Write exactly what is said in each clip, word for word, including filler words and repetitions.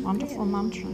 Wonderful mantra.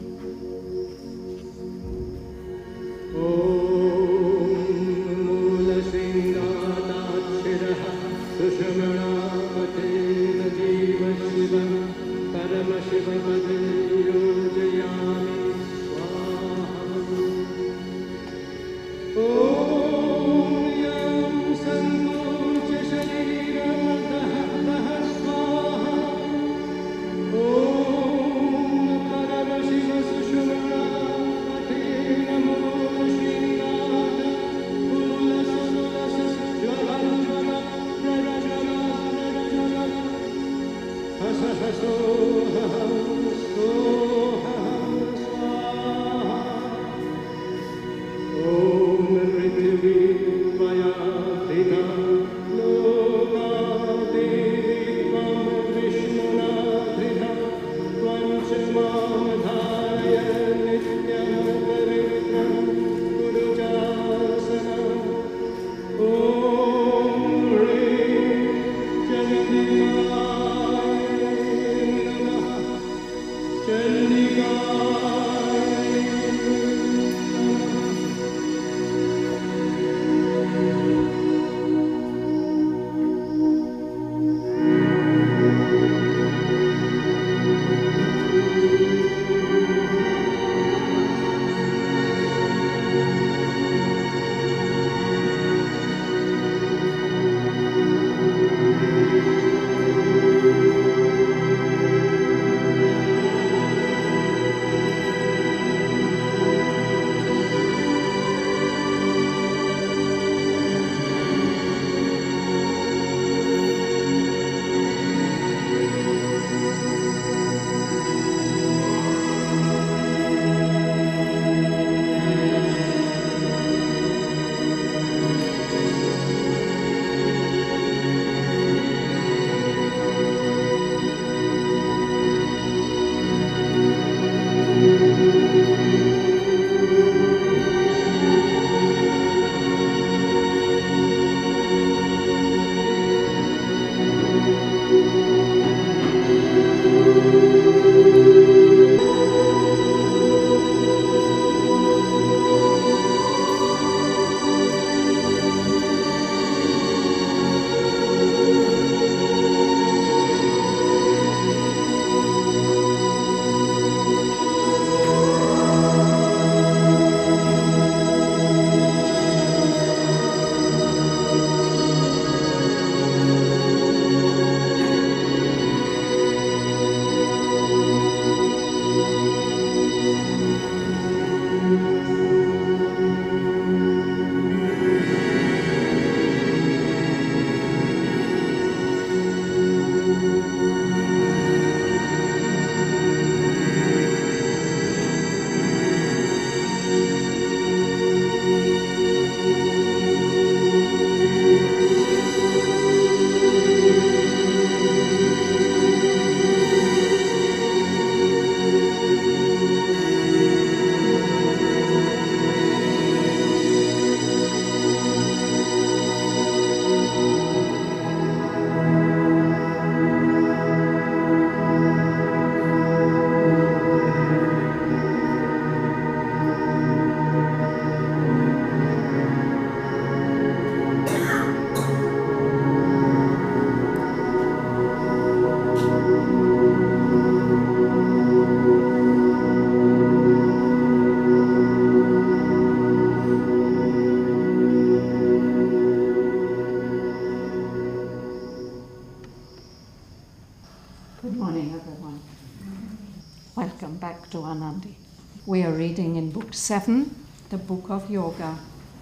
Back to Anandi. We are reading in Book seven, the Book of Yoga,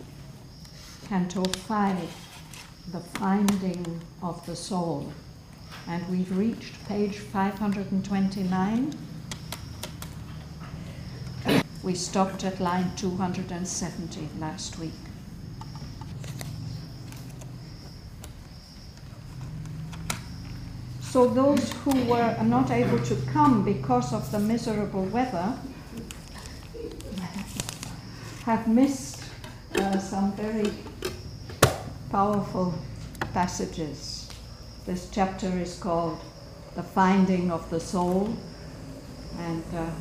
Canto five, The Finding of the Soul. And we've reached page five hundred twenty-nine. We stopped at line two hundred seventy last week. So those who were not able to come because of the miserable weather have missed uh, some very powerful passages. This chapter is called The Finding of the Soul, And uh,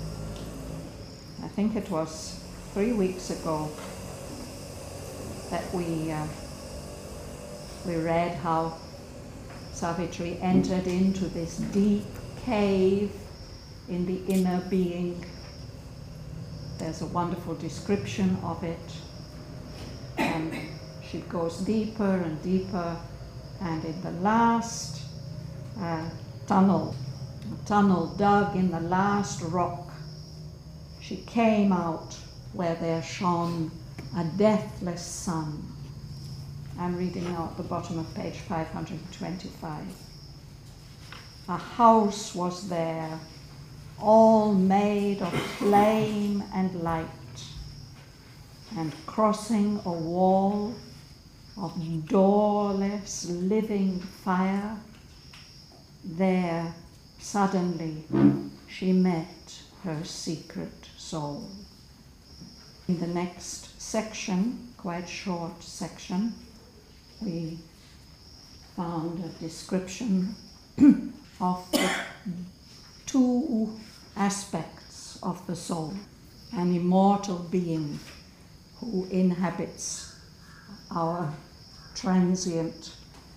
I think it was three weeks ago that we uh, we read how Savitri entered into this deep cave in the inner being. There's a wonderful description of it. And she goes deeper and deeper, and in the last uh, tunnel, a tunnel dug in the last rock, she came out where there shone a deathless sun. I'm reading now at the bottom of page five hundred twenty-five. A house was there, all made of flame and light, and crossing a wall of doorless living fire, there suddenly she met her secret soul. In the next section, quite short section, we found a description of the two aspects of the soul: an immortal being who inhabits our transient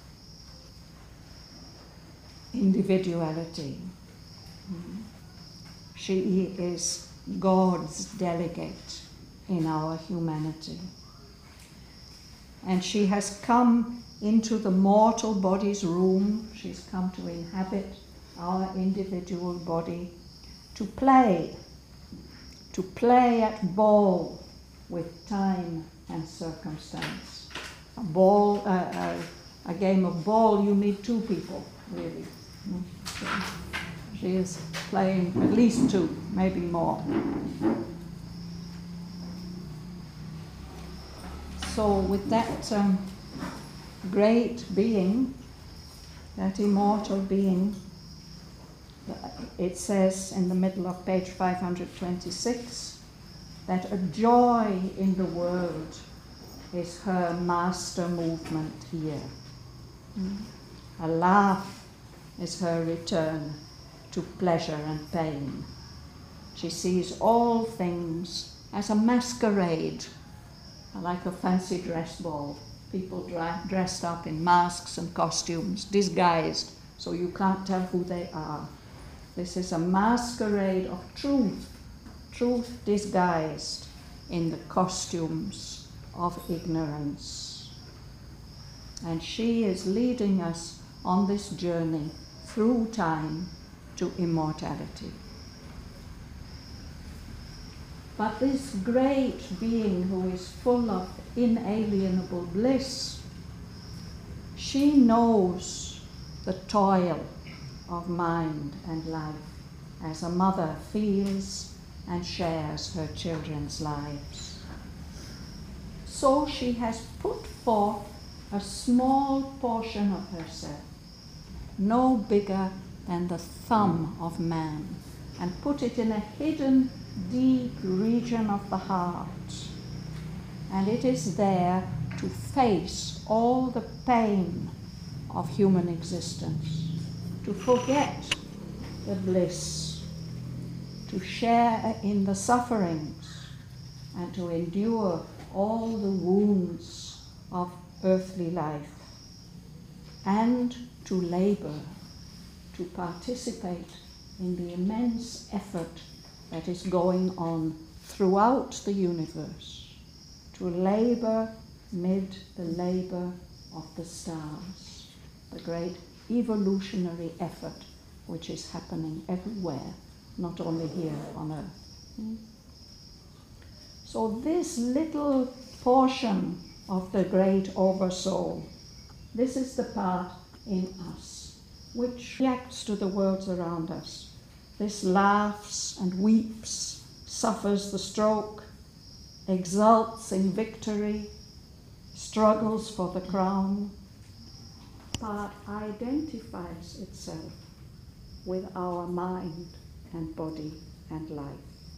individuality. She is God's delegate in our humanity. And she has come into the mortal body's room. She's come to inhabit our individual body, to play, to play at ball with time and circumstance. A ball, uh, uh, a game of ball, you need two people, really. So she is playing at least two, maybe more. So with that um, great being, that immortal being, it says in the middle of page five hundred twenty-six that a joy in the world is her master movement here. Mm. A laugh is her return to pleasure and pain. She sees all things as a masquerade, like a fancy dress ball. People dra- dressed up in masks and costumes, disguised, so you can't tell who they are. This is a masquerade of truth, truth disguised in the costumes of ignorance. And she is leading us on this journey through time to immortality. But this great being who is full of inalienable bliss, she knows the toil of mind and life as a mother feels and shares her children's lives. So she has put forth a small portion of herself, no bigger than the thumb of man, and put it in a hidden, deep region of the heart. And it is there to face all the pain of human existence, to forget the bliss, to share in the sufferings, and to endure all the wounds of earthly life, and to labor, to participate in the immense effort that is going on throughout the universe, to labor mid the labor of the stars, the great evolutionary effort which is happening everywhere, not only here on earth. So this little portion of the great oversoul, this is the part in us which reacts to the worlds around us. This laughs and weeps, suffers the stroke, exults in victory, struggles for the crown, but identifies itself with our mind and body and life.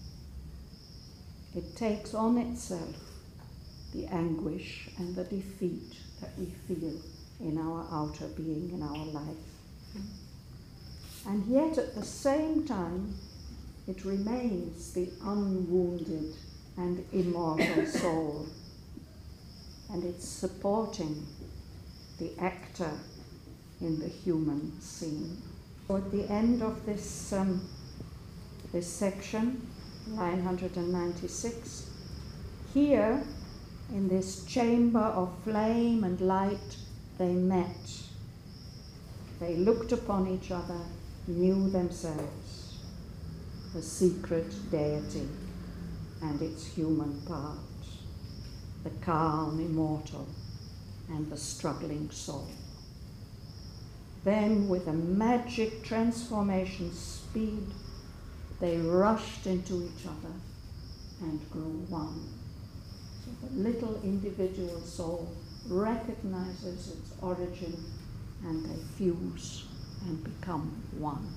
It takes on itself the anguish and the defeat that we feel in our outer being, in our life. And yet at the same time, it remains the unwounded and immortal soul, and it's supporting the actor in the human scene. So at the end of this, um, this section, line one hundred ninety-six, here in this chamber of flame and light they met. They looked upon each other, knew themselves, the secret deity and its human part, the calm immortal and the struggling soul. Then, with a magic transformation speed, they rushed into each other and grew one. So the little individual soul recognizes its origin, and they fuse and become one.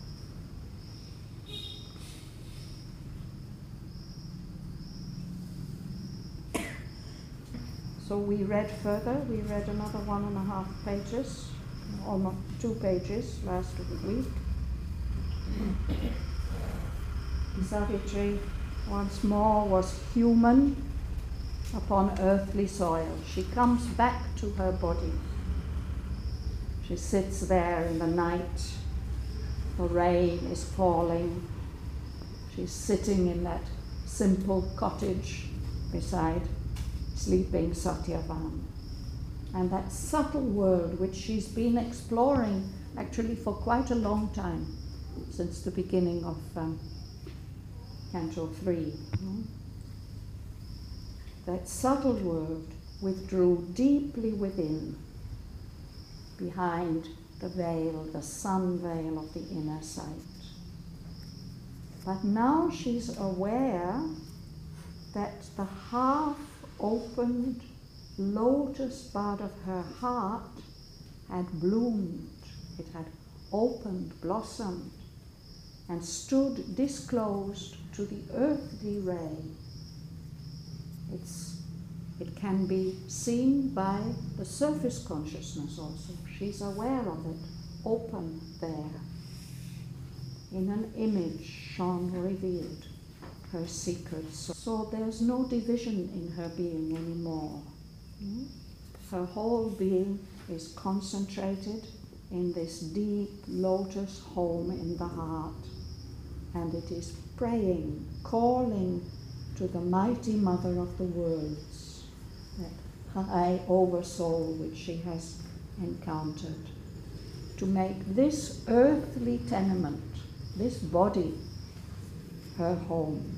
So we read further, we read another one and a half pages, almost two pages last week. Savitri once more was human upon earthly soil. She comes back to her body. She sits there in the night. The rain is falling. She's sitting in that simple cottage beside sleeping Satyavan. And that subtle world which she's been exploring actually for quite a long time, since the beginning of um, Canto three. Mm? That subtle world withdrew deeply within, behind the veil, the sun veil of the inner sight. But now she's aware that the half-opened lotus bud of her heart had bloomed, it had opened, blossomed, and stood disclosed to the earthly ray. It's, it can be seen by the surface consciousness also. She's aware of it, open there. In an image shone revealed her secret soul. So there's no division in her being anymore. Hmm? Her whole being is concentrated in this deep lotus home in the heart, and it is praying, calling to the mighty mother of the worlds, that high oversoul which she has encountered, to make this earthly tenement, this body, her home.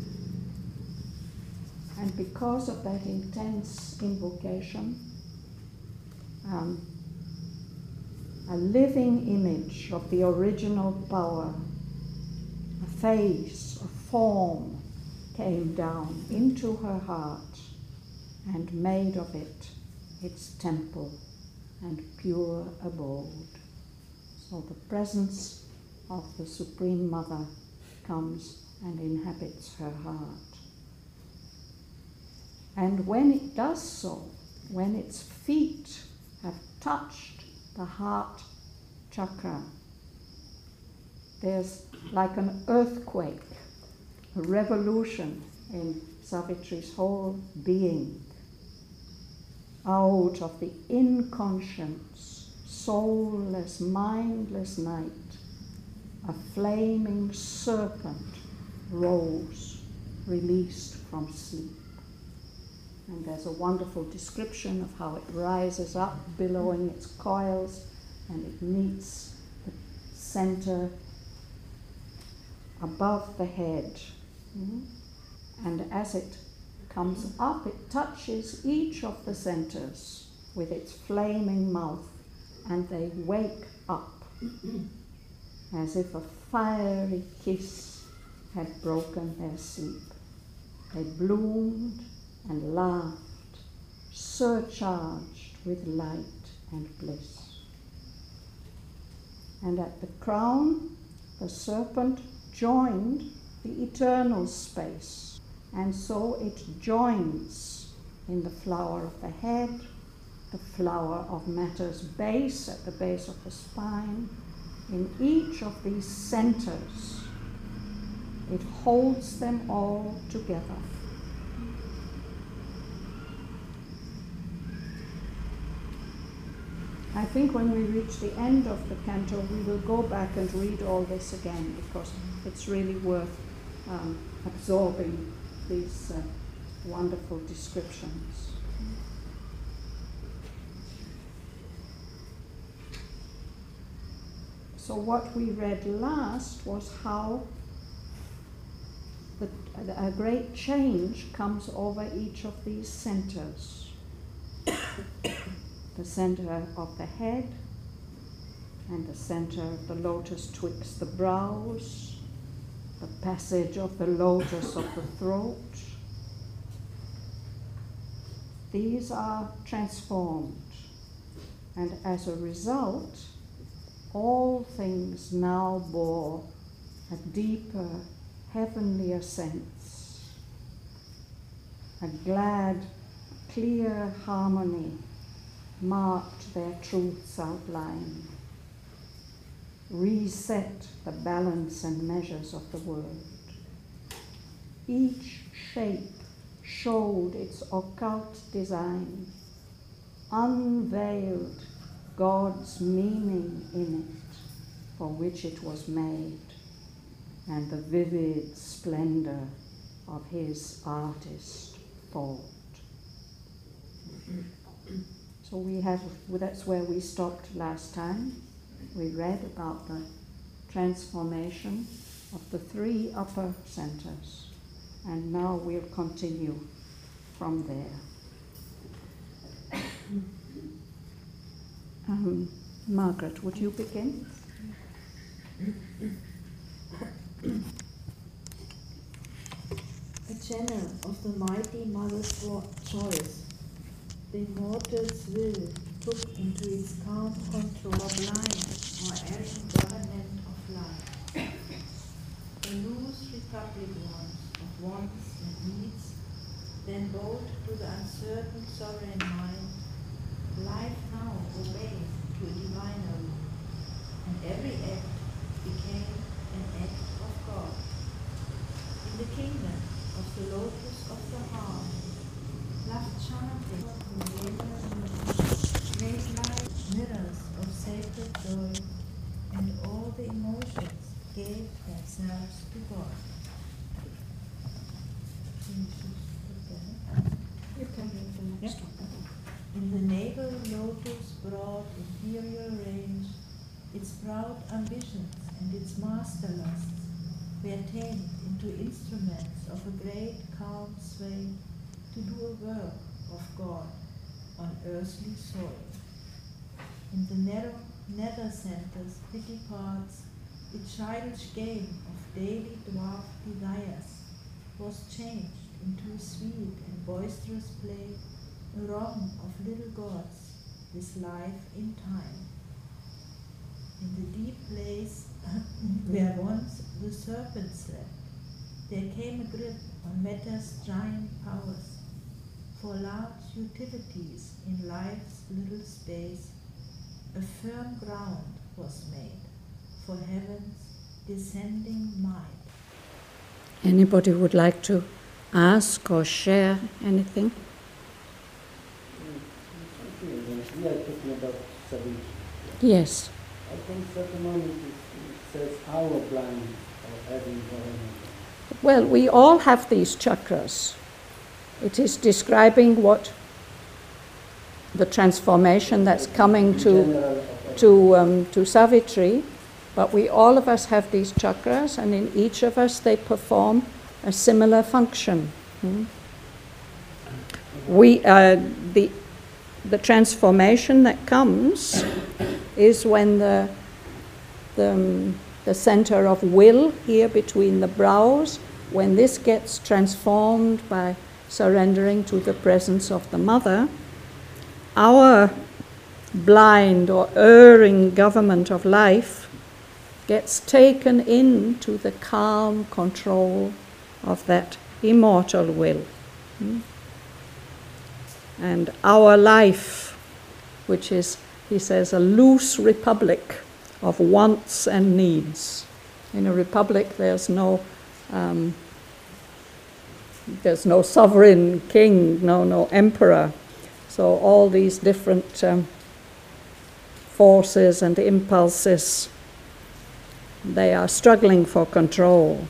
And because of that intense invocation, um, a living image of the original power, a face, a form, came down into her heart and made of it its temple and pure abode. So the presence of the Supreme Mother comes and inhabits her heart. And when it does so, when its feet have touched the heart chakra, there's like an earthquake, a revolution in Savitri's whole being. Out of the inconscious, soulless, mindless night, a flaming serpent rose, released from sleep. And there's a wonderful description of how it rises up, billowing its coils, and it meets the center above the head. Mm-hmm. And as it comes up, it touches each of the centers with its flaming mouth, and they wake up as if a fiery kiss had broken their sleep. They bloomed and laughed, surcharged with light and bliss. And at the crown, the serpent joined the eternal space, and so it joins in the flower of the head, the flower of matter's base, at the base of the spine. In each of these centers, It holds them all together. I think when we reach the end of the canto, we will go back and read all this again, because it's really worth um, absorbing these uh, wonderful descriptions. So what we read last was how the, a great change comes over each of these centers. The center of the head, and the center of the lotus twixt the brows, the passage of the lotus of the throat. These are transformed, and as a result, all things now bore a deeper, heavenlier sense, a glad, clear harmony marked their truth's outline, reset the balance and measures of the world. Each shape showed its occult design, unveiled God's meaning in it for which it was made, and the vivid splendor of his artist thought. So we have, well, that's where we stopped last time. We read about the transformation of the three upper centers, and now we'll continue from there. Um, Margaret, would you begin? A channel of the mighty Mother's choice, the immortal's will took into its calm control blind or erring government of life. The loose republic wants of wants and needs, then bowed to the uncertain sovereign mind. Life now obeys to a diviner rule, and every act became an act of God. In the kingdom of the lotus of the heart, love chanted made life mirrors of sacred joy, and all the emotions gave themselves to God. You can read the next one. In the navel lotus broad imperial range, its proud ambitions and its master lusts were tamed into instruments of a great calm sway to do a work of God on earthly soil. In the narrow nether center's petty parts, its childish game of daily dwarf desires was changed into a sweet and boisterous play, a wrong of little gods with life in time. In the deep place where once the serpent slept, there came a grip on matter's giant powers. For large utilities in life's little space, a firm ground was made for heaven's descending might. Anybody would like to ask or share anything? We are talking about Savitri. Yes. I think certain moment it says our blind or having government. Well, we all have these chakras. It is describing what the transformation that's coming to to um, to Savitri, but we all of us have these chakras, and in each of us they perform a similar function. Hmm? We uh, the the transformation that comes is when the the, um, the center of will here between the brows, when this gets transformed by surrendering to the presence of the mother, our blind or erring government of life gets taken into the calm control of that immortal will. Hmm? And our life, which is, he says, a loose republic of wants and needs. In a republic there's no Um, there's no sovereign king, no, no emperor. So all these different um, forces and impulses, they are struggling for control.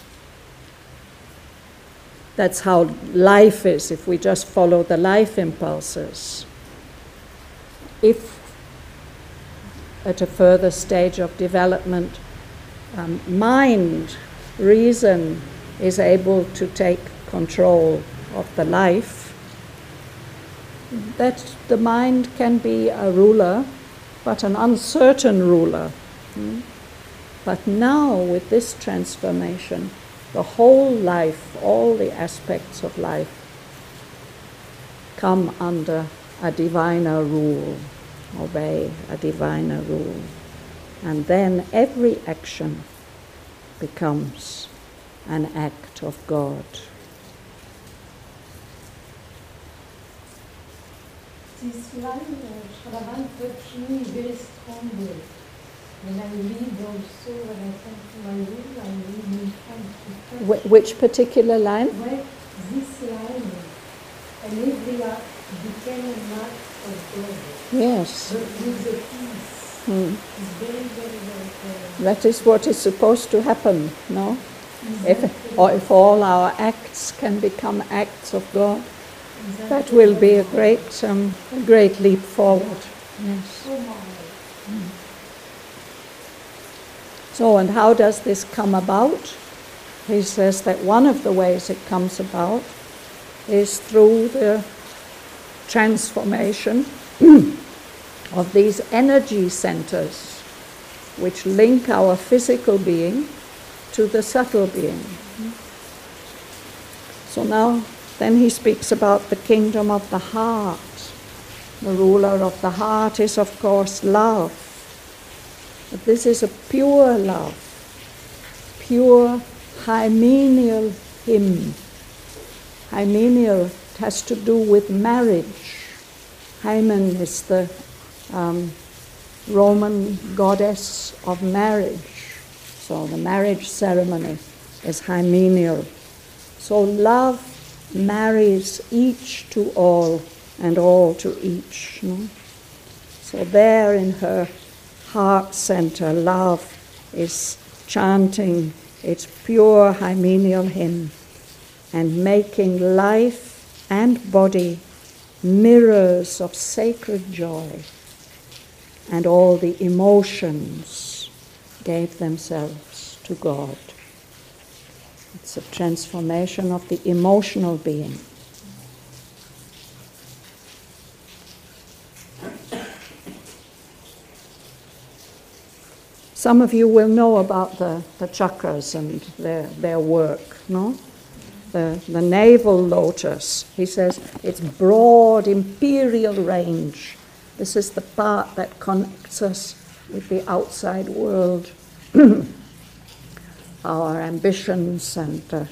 That's how life is, if we just follow the life impulses. If at a further stage of development, um, mind, reason is able to take control of the life, that the mind can be a ruler, but an uncertain ruler. Hmm? But now, with this transformation, the whole life, all the aspects of life, come under a diviner rule, obey a diviner rule. And then every action becomes an act of God. This line, uh, Shravan touched me very strongly. When I read also, when I come to my room, I read in front to Wh- which particular line? Where this line, and every act became an act of God. Yes. But with the peace. Hmm. It's very, very, very, That is what is supposed to happen, no? very If, or if all our acts can become acts of God, that will be a great, um, a great leap forward. Yes. so much. So, and how does this come about? He says that one of the ways it comes about is through the transformation of these energy centers which link our physical being to the subtle being. So now, then he speaks about the kingdom of the heart. The ruler of the heart is, of course, love. But this is a pure love, pure hymeneal hymn. Hymeneal has to do with marriage. Hymen is the um, Roman goddess of marriage. So the marriage ceremony is hymeneal. So love marries each to all and all to each. No? So there in her heart center, love is chanting its pure hymeneal hymn and making life and body mirrors of sacred joy, and all the emotions gave themselves to God. It's a transformation of the emotional being. Some of you will know about the, the chakras and their, their work, no? The, the navel lotus, he says, its broad imperial range. This is the part that connects us with the outside world, our ambitions, and uh,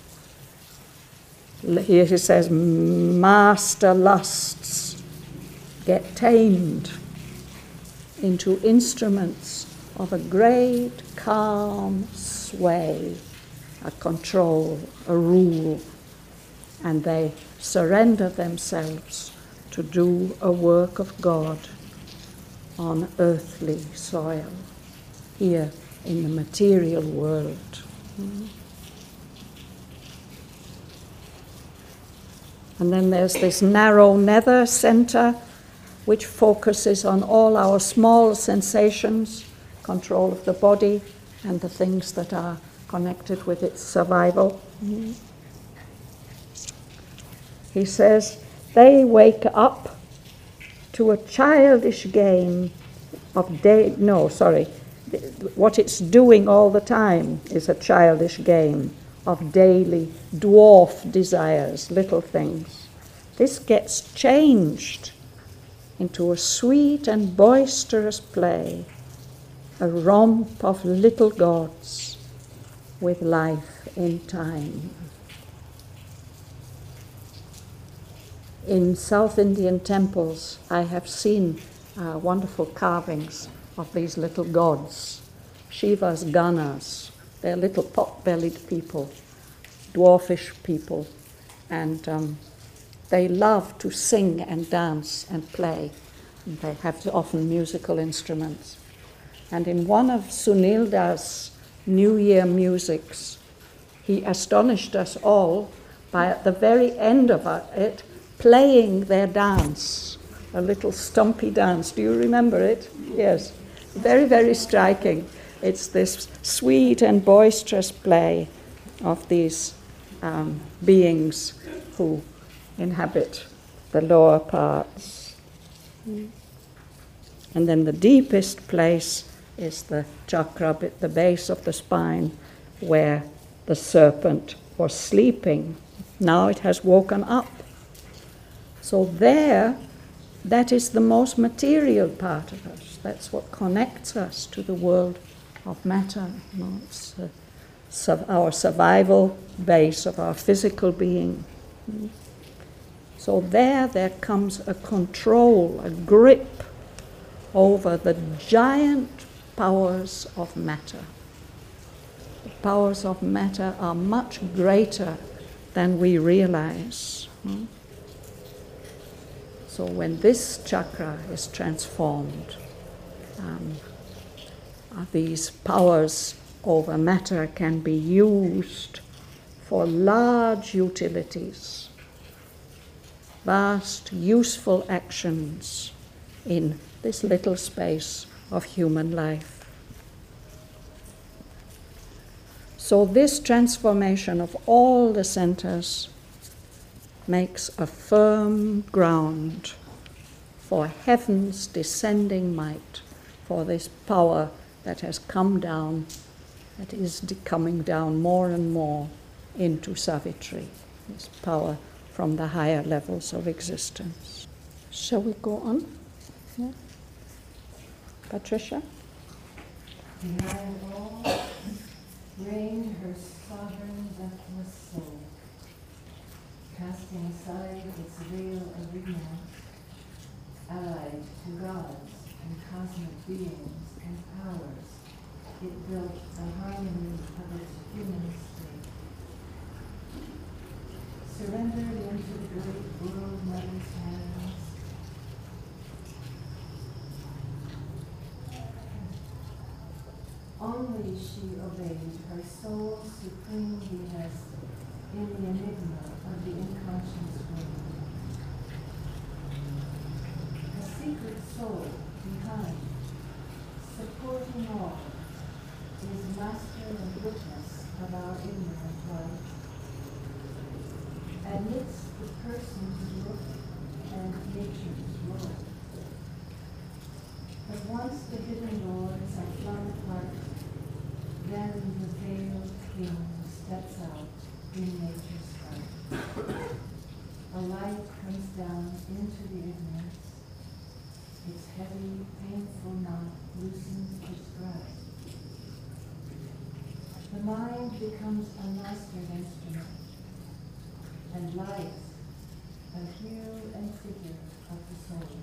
here he says, master lusts get tamed into instruments of a great calm sway, a control, a rule, and they surrender themselves to do a work of God on earthly soil, here in the material world. Mm. And then there's this narrow nether center, which focuses on all our small sensations, control of the body, and the things that are connected with its survival. Mm. He says, they wake up to a childish game of day, no, sorry, what it's doing all the time is a childish game of daily dwarf desires, little things. This gets changed into a sweet and boisterous play, a romp of little gods with life in time. In South Indian temples, I have seen uh, wonderful carvings of these little gods, Shiva's ganas, They're little pot-bellied people, dwarfish people, and um, they love to sing and dance and play. And they have often musical instruments. And in one of Sunilda's New Year musics, he astonished us all by, at the very end of it, playing their dance, a little stumpy dance. Do you remember it? Yes. Very, very striking. It's this sweet and boisterous play of these um, beings who inhabit the lower parts. Mm. And then the deepest place is the chakra at the base of the spine, where the serpent was sleeping. Now it has woken up. So there, that is the most material part of us. That's what connects us to the world of matter. You know, it's uh, su- our survival base of our physical being. So there, there comes a control, a grip over the giant powers of matter. The powers of matter are much greater than we realize. Hmm? So when this chakra is transformed, um, these powers over matter can be used for large utilities, vast, useful actions in this little space of human life. So this transformation of all the centers makes a firm ground for heaven's descending might, for this power that has come down, that is coming down more and more into Savitri, this power from the higher levels of existence. Shall we go on? Yeah. Patricia? Behind all reigned her sovereign deathless soul, casting aside its veil of ignorance, allied to gods and cosmic beings and powers, it built the harmony of its human state. Surrendered into the great world mother's hands, only she obeyed her soul's supreme behest in the enigma of the unconscious world. A secret soul behind, supporting all, is master and witness of our ignorant life, amidst the person's look and nature's role. But once the hidden lords are flung apart, then the veiled king steps out in nature's sight. A light comes down into the ignorance. Its heavy, painful knot loosens its grasp. The mind becomes a mastered instrument, and life a hue and figure of the soul.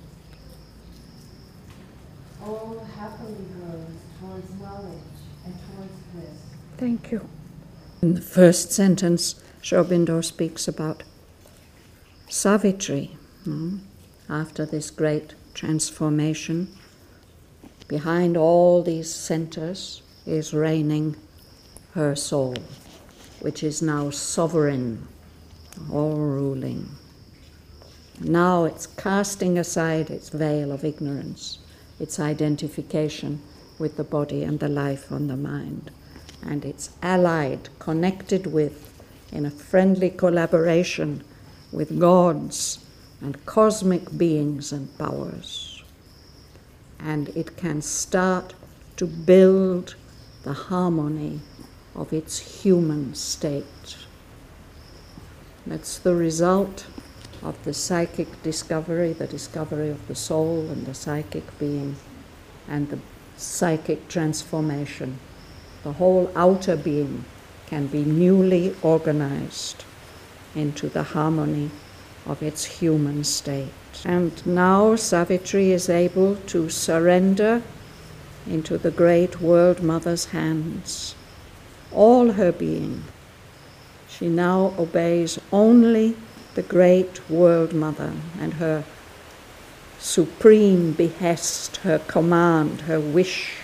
All happily grows towards knowledge and towards bliss. Thank you. In the first sentence, Sri Aurobindo speaks about Savitri. Hmm? After this great transformation, behind all these centers is reigning her soul, which is now sovereign, all-ruling. Now it's casting aside its veil of ignorance, its identification with the body and the life on the mind, and it's allied, connected with, in a friendly collaboration with gods and cosmic beings and powers. And it can start to build the harmony of its human state. That's the result of the psychic discovery, the discovery of the soul and the psychic being, and the psychic transformation. The whole outer being can be newly organized into the harmony of its human state. And now Savitri is able to surrender into the great World Mother's hands all her being. She now obeys only the great World Mother and her supreme behest, her command, her wish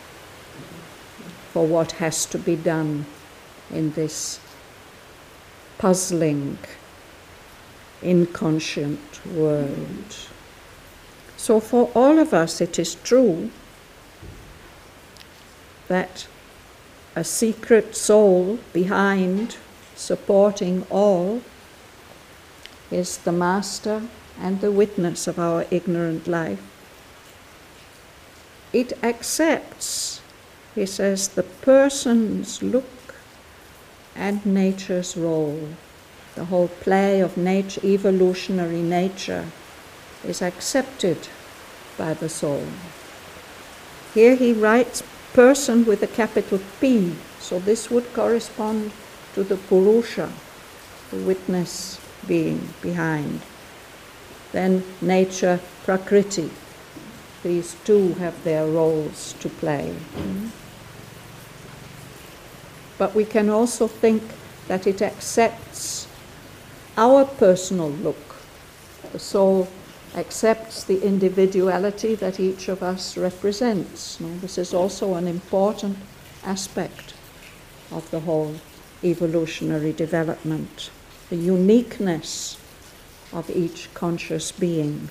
for what has to be done in this puzzling, inconscient world. So for all of us it is true that a secret soul behind, supporting all, is the master and the witness of our ignorant life. It accepts, he says, the person's look and nature's role. The whole play of nature, evolutionary nature, is accepted by the soul. Here he writes person with a capital P, so this would correspond to the Purusha, the witness being behind. Then nature, Prakriti. These two have their roles to play. Mm-hmm. But we can also think that it accepts our personal look. The soul accepts the individuality that each of us represents. Now, this is also an important aspect of the whole evolutionary development, the uniqueness of each conscious being.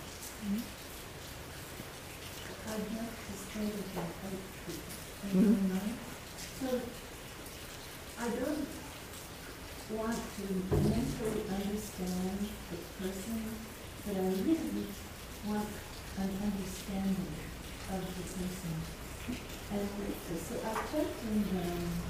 I'd like to stay with that outfit. Mm-hmm. So I don't want to mentally understand the person, but I really want an understanding of the person. And so I checked in the,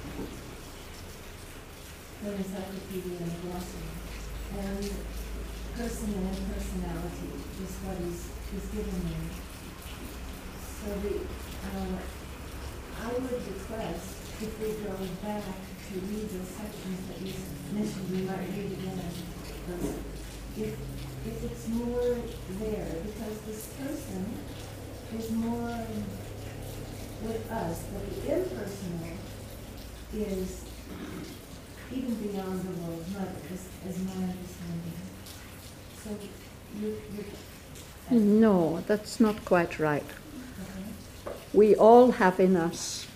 the encyclopedia and glossary, and person and impersonality is what is, is given there. So the, uh, I would request, if we go back to read those sections that you mentioned, we might read again. But if, if it's more there, because this person is more with us, but the impersonal is even beyond the world, not as, as my understanding. So you, you No, that's not quite right. okay. We all have in us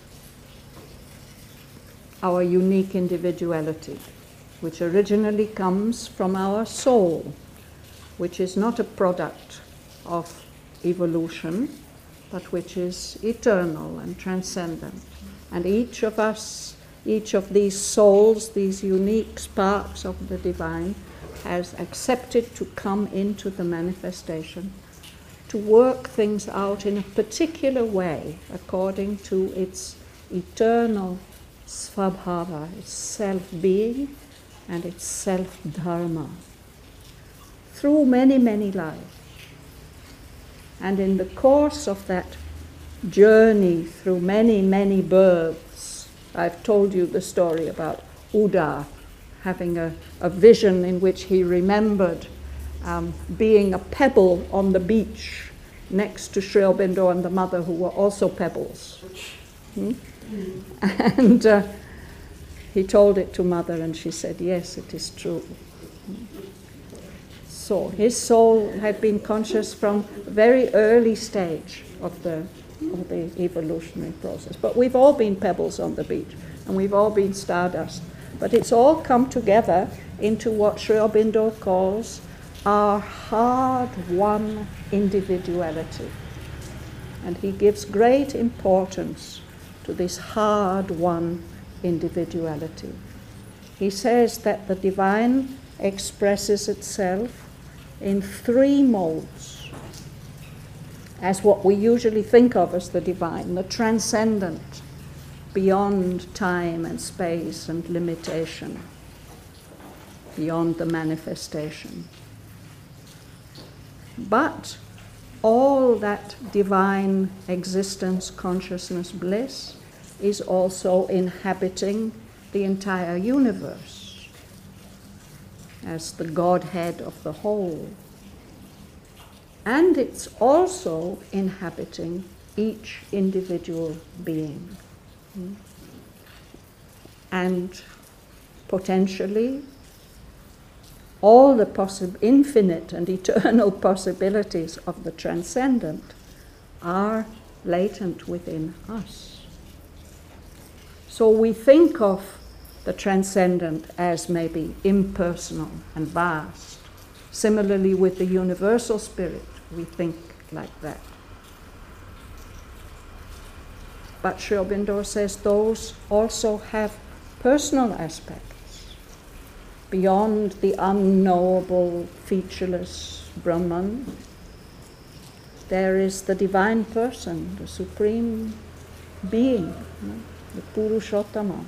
our unique individuality, which originally comes from our soul, which is not a product of evolution, but which is eternal and transcendent. And each of us, each of these souls, these unique sparks of the divine, has accepted to come into the manifestation, to work things out in a particular way according to its eternal svabhava, its self-being and its self-dharma, through many, many lives. And in the course of that journey through many, many births, I've told you the story about Uda having a, a vision in which he remembered um, being a pebble on the beach next to Sri Aurobindo and the mother, who were also pebbles. Hmm? And uh, he told it to Mother, and she said, yes, it is true. So his soul had been conscious from a very early stage of the, of the evolutionary process. But we've all been pebbles on the beach, and we've all been stardust. But it's all come together into what Sri Aurobindo calls our hard-won individuality. And he gives great importance to this hard-won individuality. He says that the divine expresses itself in three modes, as what we usually think of as the divine, the transcendent, beyond time and space and limitation, beyond the manifestation. But all that divine existence, consciousness, bliss is also inhabiting the entire universe as the Godhead of the whole. And it's also inhabiting each individual being. and potentially all the possi- infinite and eternal possibilities of the transcendent are latent within us. So we think of the transcendent as maybe impersonal and vast. Similarly with the universal spirit, we think like that. But Sri Aurobindo says those also have personal aspects beyond the unknowable, featureless Brahman. There is the divine person, the supreme being, you know, the Purushottama.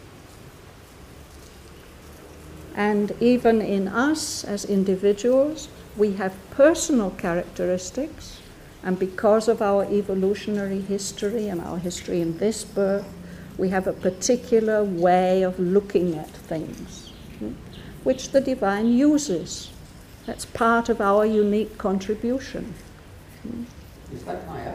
And even in us as individuals, we have personal characteristics, and because of our evolutionary history and our history in this birth, we have a particular way of looking at things, which the divine uses. That's part of our unique contribution. Is that Maya?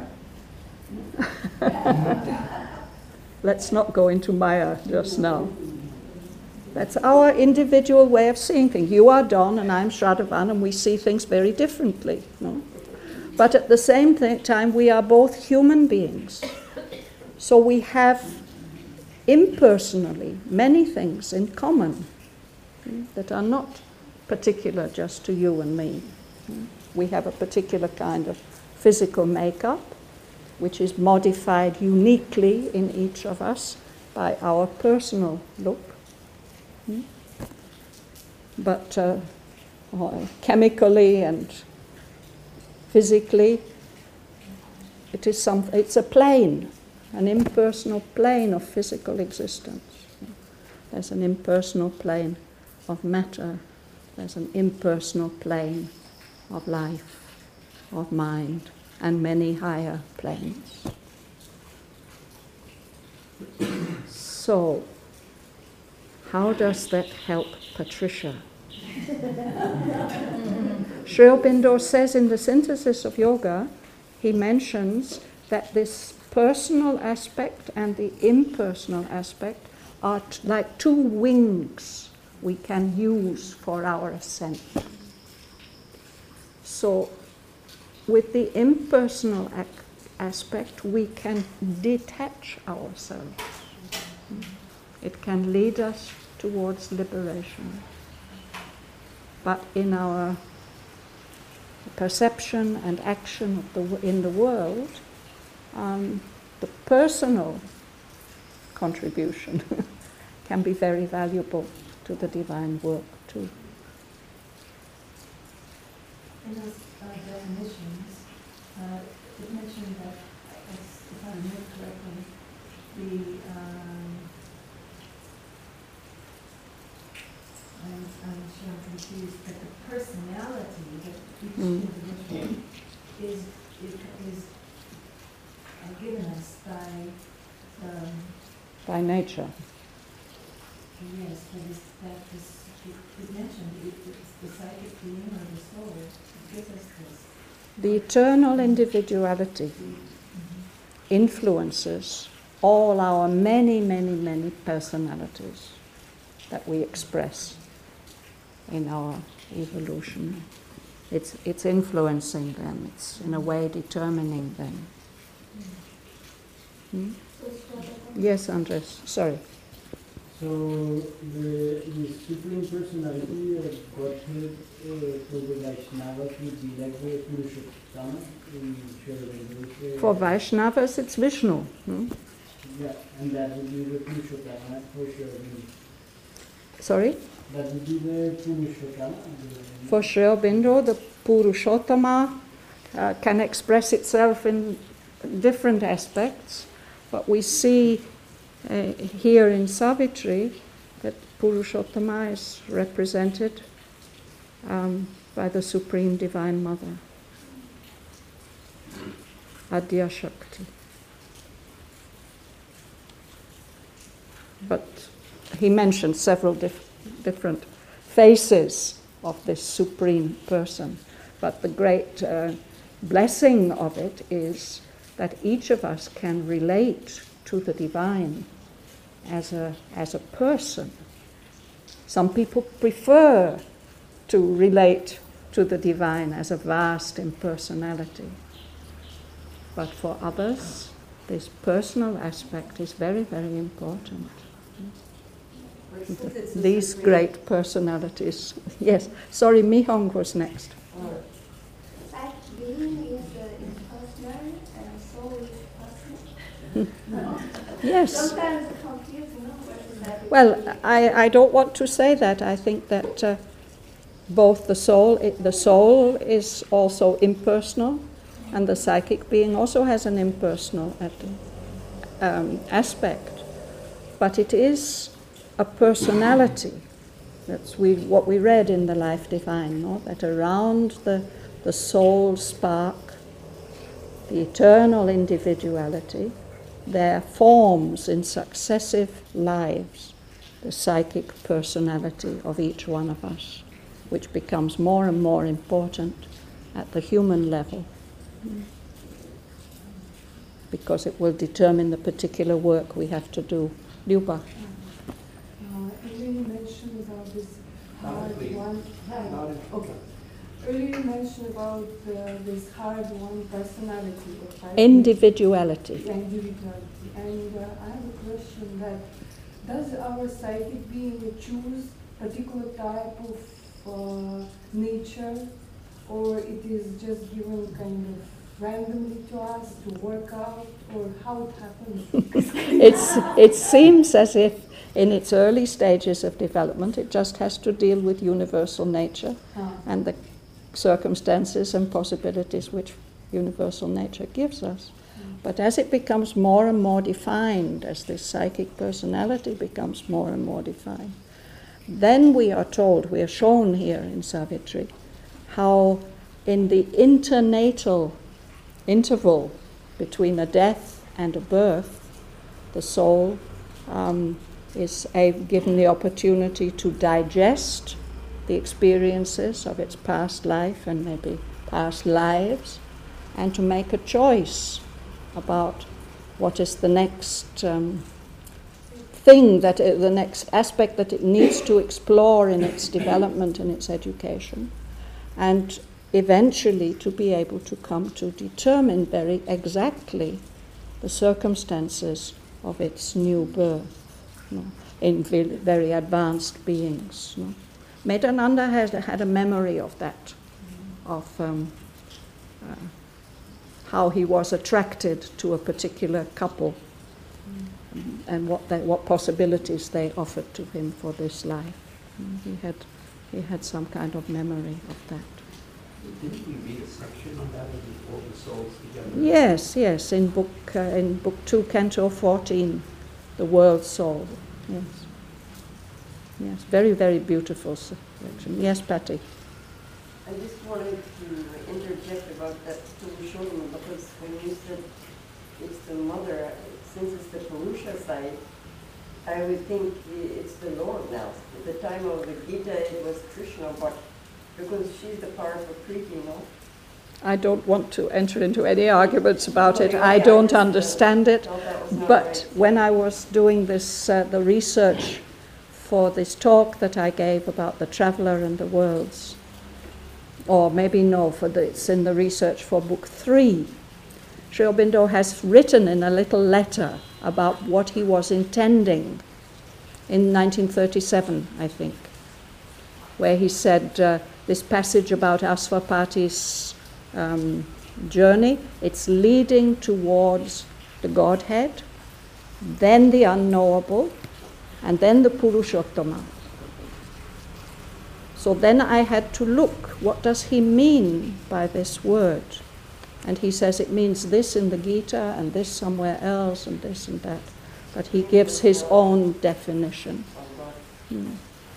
Let's not go into Maya just now. That's our individual way of seeing things. You are Don and I'm Shraddhavan, and we see things very differently. No? But at the same th- time, we are both human beings. So we have impersonally many things in common that are not particular just to you and me. We have a particular kind of physical makeup, which is modified uniquely in each of us by our personal look. But uh, chemically and physically, it is some, it's a plane, an impersonal plane of physical existence. There's an impersonal plane of matter. There's an impersonal plane of life, of mind, and many higher planes. So, how does that help Patricia? Sri Aurobindo says in the Synthesis of Yoga, he mentions that this personal aspect and the impersonal aspect are t- like two wings we can use for our ascent. So, with the impersonal ac- aspect, we can detach ourselves. It can lead us towards liberation. But in our perception and action of the w- in the world, um, the personal contribution can be very valuable to the divine work too. In those uh, definitions, uh, it mentioned that, as, if I remember correctly, the um, I'm, I'm sure I'm confused, but the personality that each Mm. individual is is, is uh, given us by um, By nature. yes, that is that this it, it mentioned it, it's the psychic being or the soul that gives us this. The eternal individuality influences all our many, many, many personalities that we express in our evolution. It's, it's influencing them, it's in a way determining them. Hmm? Yes, Andres, sorry. So the, the Supreme Personality of Godhead uh, for the Vaishnavas would be like the Purushottama in Sri Aurobindo. For Vaishnavas, it's Vishnu. Hmm? Yeah, and that would be the Purushottama for Sri Aurobindo. Sorry? That would be the Purushottama. For Sri Aurobindo, the Purushottama uh, can express itself in different aspects, but we see uh, here in Savitri that Purushottama is represented um, by the Supreme Divine Mother, Adya Shakti. But he mentioned several dif- different faces of this Supreme Person. But the great uh, blessing of it is that each of us can relate to the divine as a, as a person. Some people prefer to relate to the divine as a vast impersonality. But for others, this personal aspect is very, very important. The, these great personalities. Yes, sorry, Mihong was next. Like being is uh, impersonal and soul is personal. Yes. Sometimes it's confusing, no? What is that? Well, I, I don't want to say that. I think that uh, both the soul, the soul is also impersonal, and the psychic being also has an impersonal um, aspect. But it is a personality. That's we, what we read in the Life Divine, no? That around the, the soul spark, the eternal individuality, there forms in successive lives the psychic personality of each one of us, which becomes more and more important at the human level, because it will determine the particular work we have to do. Liuba. Uh, earlier you mentioned about this hard Please. one. Hi. Okay. Earlier you mentioned about uh, this hard one personality. If I Individuality. Yeah, individuality. And uh, I have a question that does our psychic being choose particular type of uh, nature, or it is just given kind of randomly to us to work out, or how it happens? It's, it seems as if in its early stages of development it just has to deal with universal nature Ah. and the circumstances and possibilities which universal nature gives us. But as it becomes more and more defined, as this psychic personality becomes more and more defined, then we are told, we are shown here in Savitri, how in the internatal interval between a death and a birth, the soul um, is a, given the opportunity to digest the experiences of its past life and maybe past lives, and to make a choice about what is the next um, thing, that it, the next aspect that it needs to explore in its development and its education, and eventually to be able to come to determine very exactly the circumstances of its new birth, you know, in very advanced beings. You know. Medananda has had a memory of that, of um, uh, how he was attracted to a particular couple mm. and what they, what possibilities they offered to him for this life. Mm. He had he had some kind of memory of that. Didn't we read a section on that in All the Souls Together? Yes, yes, in book uh, in book two, canto fourteen, The World Soul. Yes, yes, very, very beautiful section. Yes, Patty. I just wanted to interject about that Purushottama, because when you said it's the mother, since it's the Purusha side, I would think it's the Lord now. At the time of the Gita, it was Krishna, but because she's the part of Kriti, no? I don't want to enter into any arguments about it. Okay, I okay, don't I understand it. thought that was not But right. when I was doing this, uh, the research for this talk that I gave about the traveller and the worlds, or maybe no, for the, it's in the research for book three, Sri Aurobindo has written in a little letter about what he was intending in nineteen thirty-seven, I think, where he said uh, this passage about Asvapati's um, journey, it's leading towards the Godhead, then the unknowable, and then the Purushottama. So then I had to look, what does he mean by this word? And he says it means this in the Gita and this somewhere else and this and that. But he gives his own definition hmm,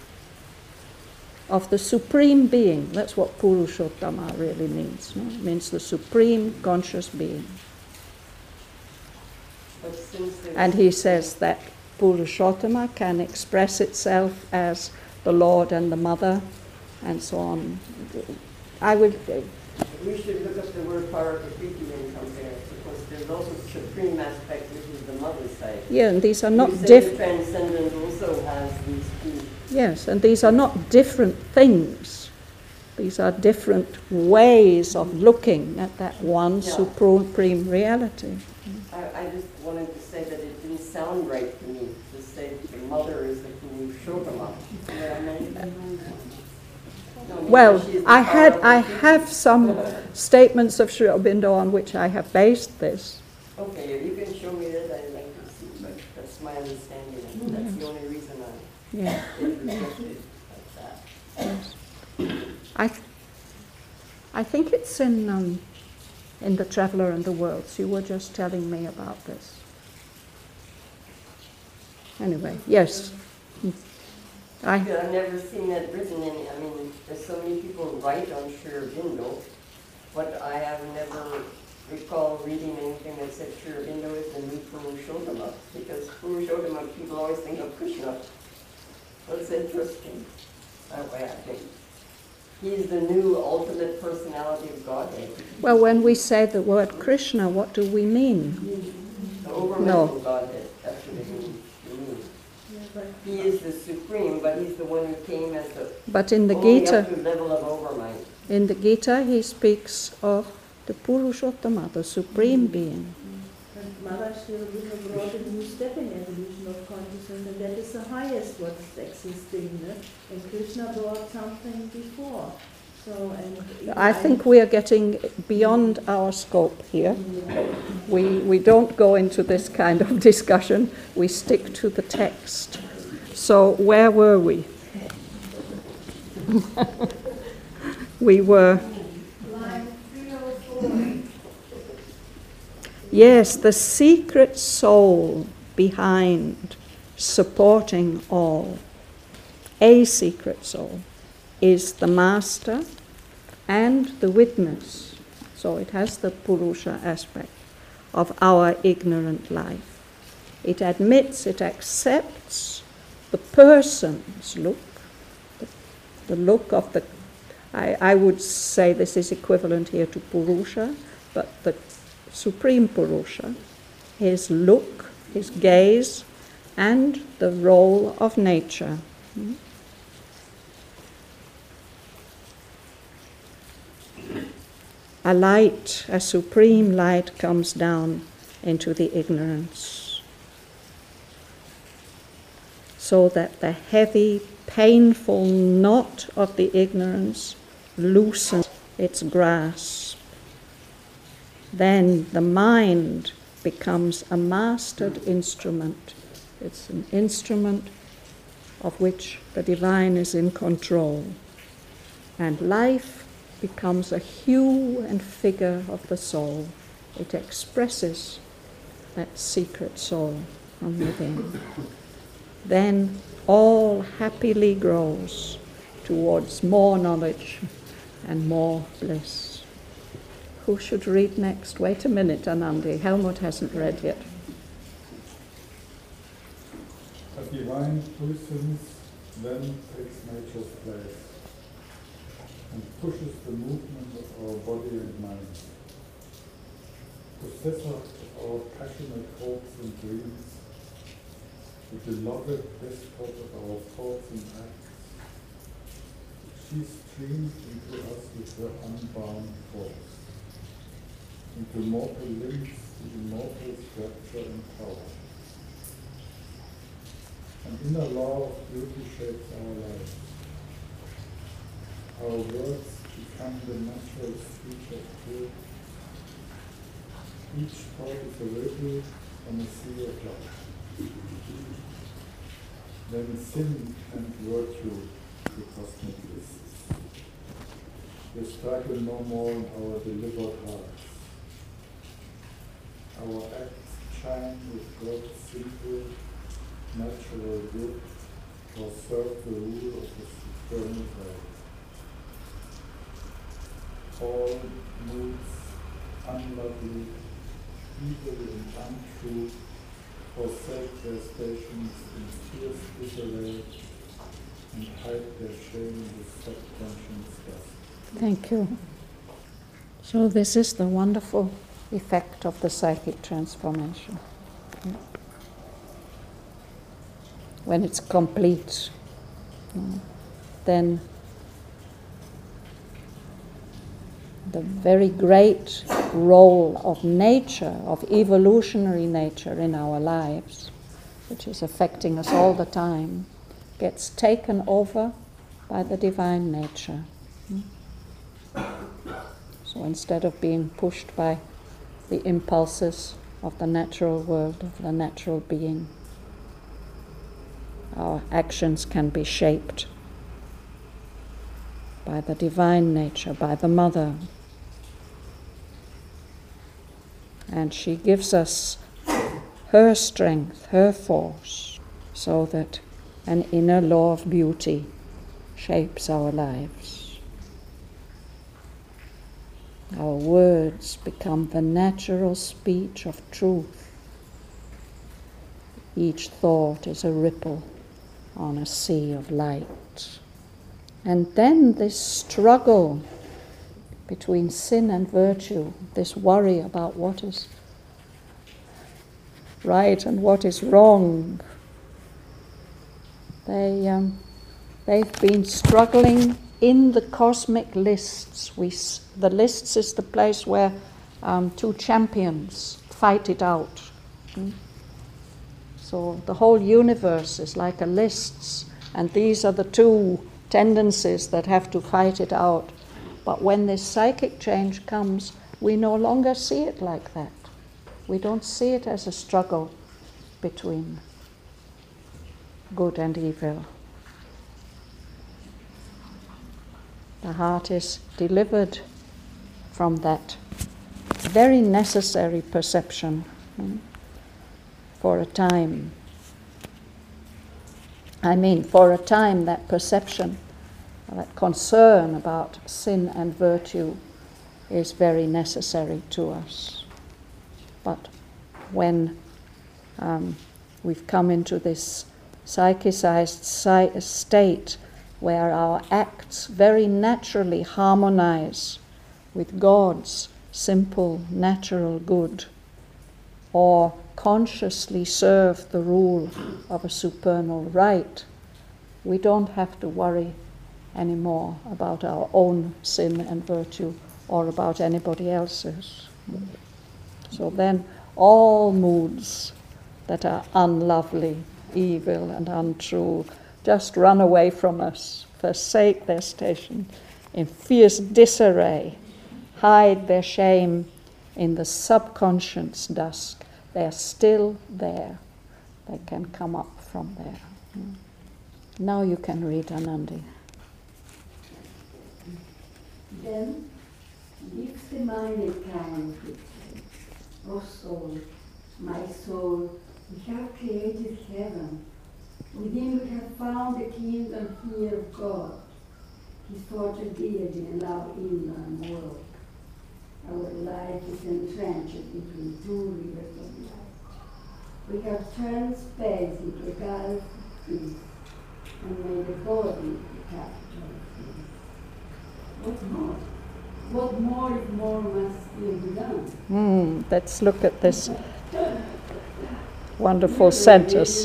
of the supreme being. That's what Purushottama really means. No? It means the supreme conscious being. But since there's- And he says that Purushottama can express itself as the Lord and the Mother, and so on. I would, we should look up the word Parakriti and compare, because there's there's also the supreme aspect, which is the mother side. Yeah, and these are not You say the different. transcendent also has these two. Yes, and these are not different things. These are different ways of looking at that one Yeah. supreme reality. I, I just wanted to say that it didn't sound right to me to say the mother is the Purushotama. You know what I mean? No, I mean, Well, she is the I had power I of the have some statements of Sri Aurobindo on which I have based this. Okay, you can show me that, I'd like to see, but that's my understanding, and that's the only reason I Yeah. it rejected like that. I, th- I think it's in um, in The Traveller and the Worlds. You were just telling me about this. Anyway, yes. I, Yeah, I've never seen that written in, I mean, there's so many people write on Sri Aurobindo, but I have never recall reading anything that said Sri Aurobindo is the new Purushotama, because Purushotama, people always think of Krishna. That's interesting, that way I think. He's the new ultimate personality of Godhead, well, when we say the word Krishna, what do we mean? the overmental No. Godhead, that's what it means to me. He is the supreme, but he's the one who came as the But in the only Gita, up to level of overmind. in the Gita, he speaks of the Purushottama, the supreme being. And Maharaj Sri Aurobindo brought a new step in evolution of consciousness, and that is the highest what's existing. No? And Krishna brought something before. So, and I think we are getting beyond our scope here. We, we don't go into this kind of discussion. We stick to the text. So where were we? We were... Line three oh four. Yes, the secret soul behind, supporting all, a secret soul, is the master and the witness. So it has the Purusha aspect of our ignorant life. It admits, it accepts the person's look, the, the look of the, I, I would say this is equivalent here to Purusha, but the Supreme Purusha, his look, his gaze, and the role of nature. Hmm? A light, a supreme light comes down into the ignorance, so that the heavy, painful knot of the ignorance loosens its grasp. Then the mind becomes a mastered instrument. It's an instrument of which the divine is in control. And life becomes a hue and figure of the soul. It expresses that secret soul from within. Then all happily grows towards more knowledge and more bliss. Who should read next? Wait a minute, Anandi. Helmut hasn't read yet. A divine presence then takes nature's place and pushes the movement of our body and mind. Possessor of our passionate hopes and dreams, the beloved despot of our thoughts and acts, she streams into us with her unbound force, into mortal limbs, immortal structure and power. An inner law of beauty shapes our lives. Our words become the natural speech of truth. Each thought is a ripple on a sea of light. Then sin and virtue, the cosmic bliss. We struggle no more in our delivered hearts. Our acts shine with God's simple, natural good, or serve the rule of the eternal God. All moods, unlovely, evil and untrue, forsake their stations in fierce disarray and hide their shame in the subconscious dust. Thank you. So this is the wonderful effect of the psychic transformation. When it's complete, then the very great role of nature, of evolutionary nature in our lives, which is affecting us all the time, gets taken over by the divine nature. So instead of being pushed by the impulses of the natural world, of the natural being, our actions can be shaped by the divine nature, by the Mother. And she gives us her strength, her force, so that an inner law of beauty shapes our lives. Our words become the natural speech of truth. Each thought is a ripple on a sea of light. And then this struggle between sin and virtue, this worry about what is right and what is wrong, they, um, they've been struggling in the cosmic lists. We, the lists is the place where um, two champions fight it out. Hmm? So the whole universe is like a lists, and these are the two tendencies that have to fight it out. But when this psychic change comes, we no longer see it like that. We don't see it as a struggle between good and evil. The heart is delivered from that very necessary perception hmm, for a time. I mean, for a time, that perception, that concern about sin and virtue is very necessary to us. But when um, we've come into this psychicized si- state where our acts very naturally harmonize with God's simple, natural good, or consciously serve the rule of a supernal right, we don't have to worry anymore about our own sin and virtue or about anybody else's. So then all moods that are unlovely, evil and untrue just run away from us, forsake their station in fierce disarray, hide their shame in the subconscious dusk. They're still there. They can come up from there. Now you can read, Anandi. Then gives the mind a kind of O soul, my soul, we have created heaven. Within we have found the kingdom here of God. His tortured deity in our inland world. Our life is entrenched between two rivers of life. We have turned space into a gulf of peace and made the body the capital of peace. What more? What more if more must still be done? Mm, let's look at this wonderful sentence.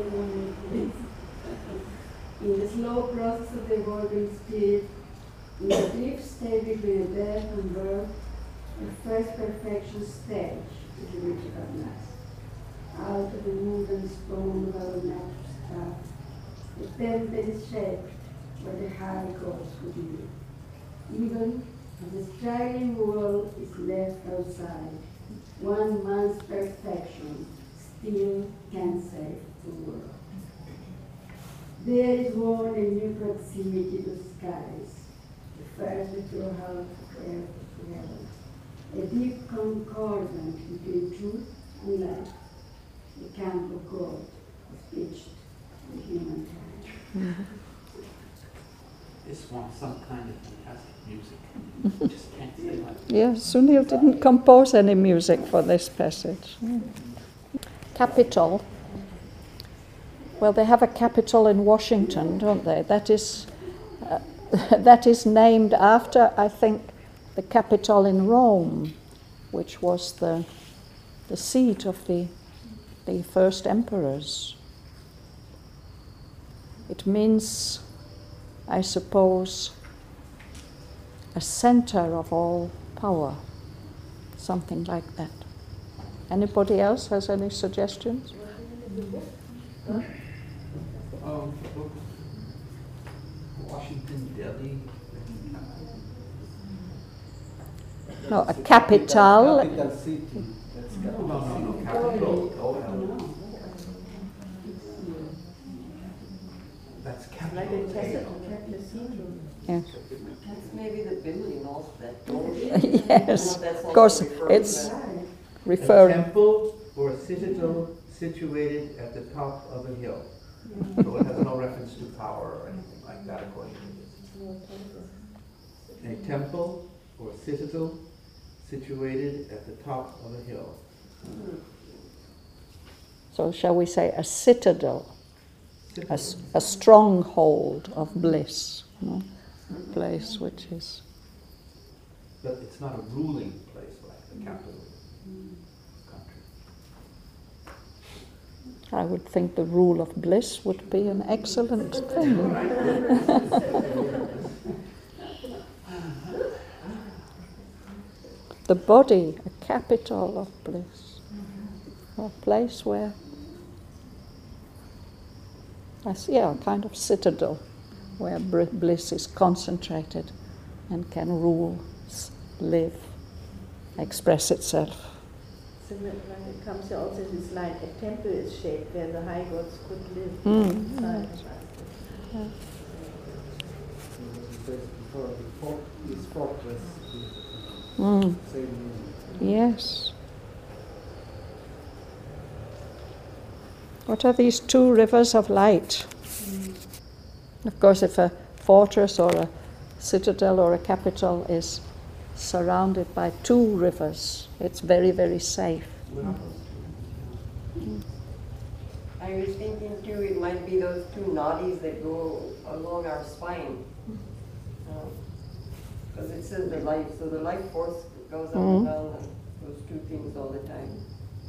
In the slow process of the evolving spirit, in the deep state between death and birth, the first perfection stage is reached at last. Out of the wood and stone of our natural stuff, the temple is shaped where the high gods would live. Even as the struggling world is left outside, one man's perfection still can save the world. There is born a new proximity to skies, the first the pure heart of earth to heaven, a deep concordance between truth and life, the camp of God is pitched in humankind. Mm-hmm. This wants some kind of fantastic music. Just can't say what. Yeah, Sunil didn't compose any music for this passage. Mm. Capital. Well, they have a capital in Washington, don't they? That is, uh, that is named after, I think, the capital in Rome. which was the, the seat of the, the first emperors. It means, I suppose, a center of all power, something like that. Anybody else has any suggestions? Um, book, Washington, Delhi. No, a capital. Capital city. That's No, capital no, no, city. capital. Oh, that's Like capital. a cathedral. Yeah. That's maybe the building also, that dome. Yes, That's of also course, referring it's to- A referring. temple or a citadel situated at the top of a hill. So it has no reference to power or anything like that, according to this. A temple or citadel situated at the top of a hill. So shall we say a citadel, a, Citadel. s- a stronghold of bliss, you know, a place which is. But it's not a ruling place like the capital country. I would think the rule of bliss would be an excellent thing. The body, a capital of bliss, a place where, I see, yeah, a kind of citadel where br- bliss is concentrated and can rule, s- live, express itself. So when it comes here also this line, a temple is shaped where the high gods could live. Mm. inside. Before, the fort, this fortress is Mm. same Yes. What are these two rivers of light? Of course, if a fortress or a citadel or a capital is surrounded by two rivers, it's very, very safe. I was thinking too, it might be those two nadis that go along our spine. Because it says the life, so the life force goes up Mhm. and down, and those two things all the time.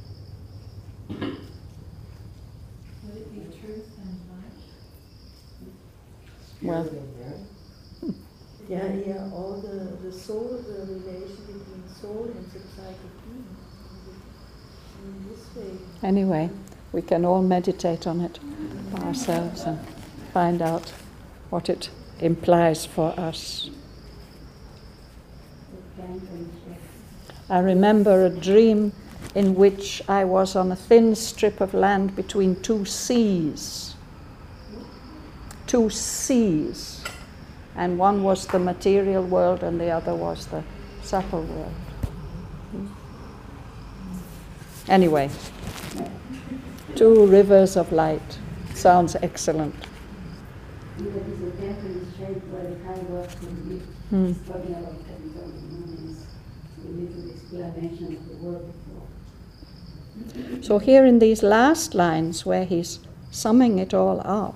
Would it be truth and light? Well, Yeah, yeah, all the, the soul, the relation between soul and the psychic being. In this way. anyway, we can all meditate on it by ourselves and find out what it implies for us. I remember a dream in which I was on a thin strip of land between two seas. Two seas. And one was the material world and the other was the subtle world. Anyway, two rivers of light. Sounds excellent. That is a temple is shaped where the high gods could live. Hmm. It's talking about capital, you know, means a little explanation of the word before. So here in these last lines where he's summing it all up,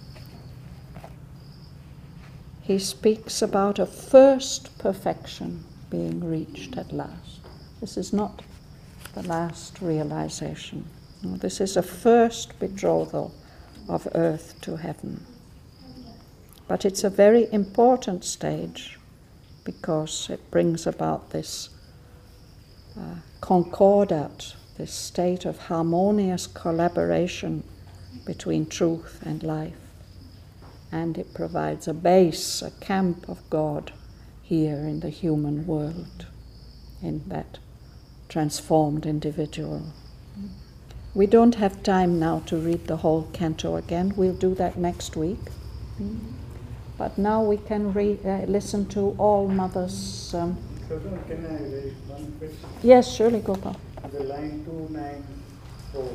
he speaks about a first perfection being reached at last. This is not the last realization. No, this is a first betrothal of earth to heaven. But it's a very important stage because it brings about this uh, concordat, this state of harmonious collaboration between truth and life. And it provides a base, a camp of God here in the human world, in that transformed individual. We don't have time now to read the whole canto again. We'll do that next week. But now we can re- uh, listen to All Mother's... Um, So can I raise one question? yes, surely, Gopal. The line two nine four.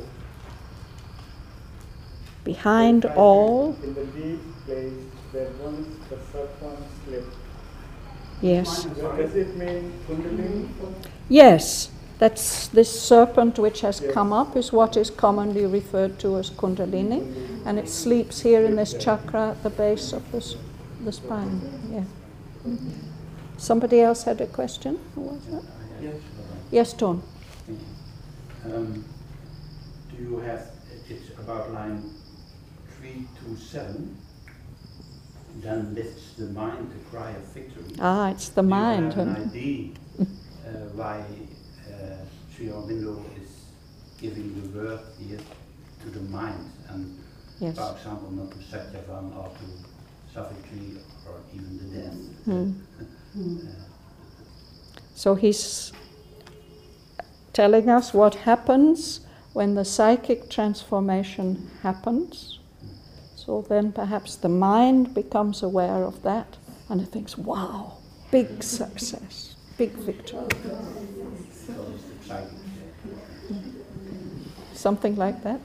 Behind all... In the deep place where once the serpent slept. Yes. Does it mean Kundalini? Yes, that's this serpent which has Yes. come up is what is commonly referred to as Kundalini, and it sleeps here in this chakra at the base of this, the spine. Yeah. Somebody else had a question? Who was that? Yes. Yes, Ton. Thank you. Um, do you have, it's about line three two seven, then lifts the mind the cry of victory. Ah, it's the do mind. you have huh? an idea uh, why uh, Sri Aurobindo is giving the word here to the mind, and Yes. for example, not to Satyavan or to Savitri or even the death? Hmm. Uh, So he's telling us what happens when the psychic transformation happens. So then perhaps the mind becomes aware of that and it thinks, wow, big success, big victory. so it's the psychic. Something like that.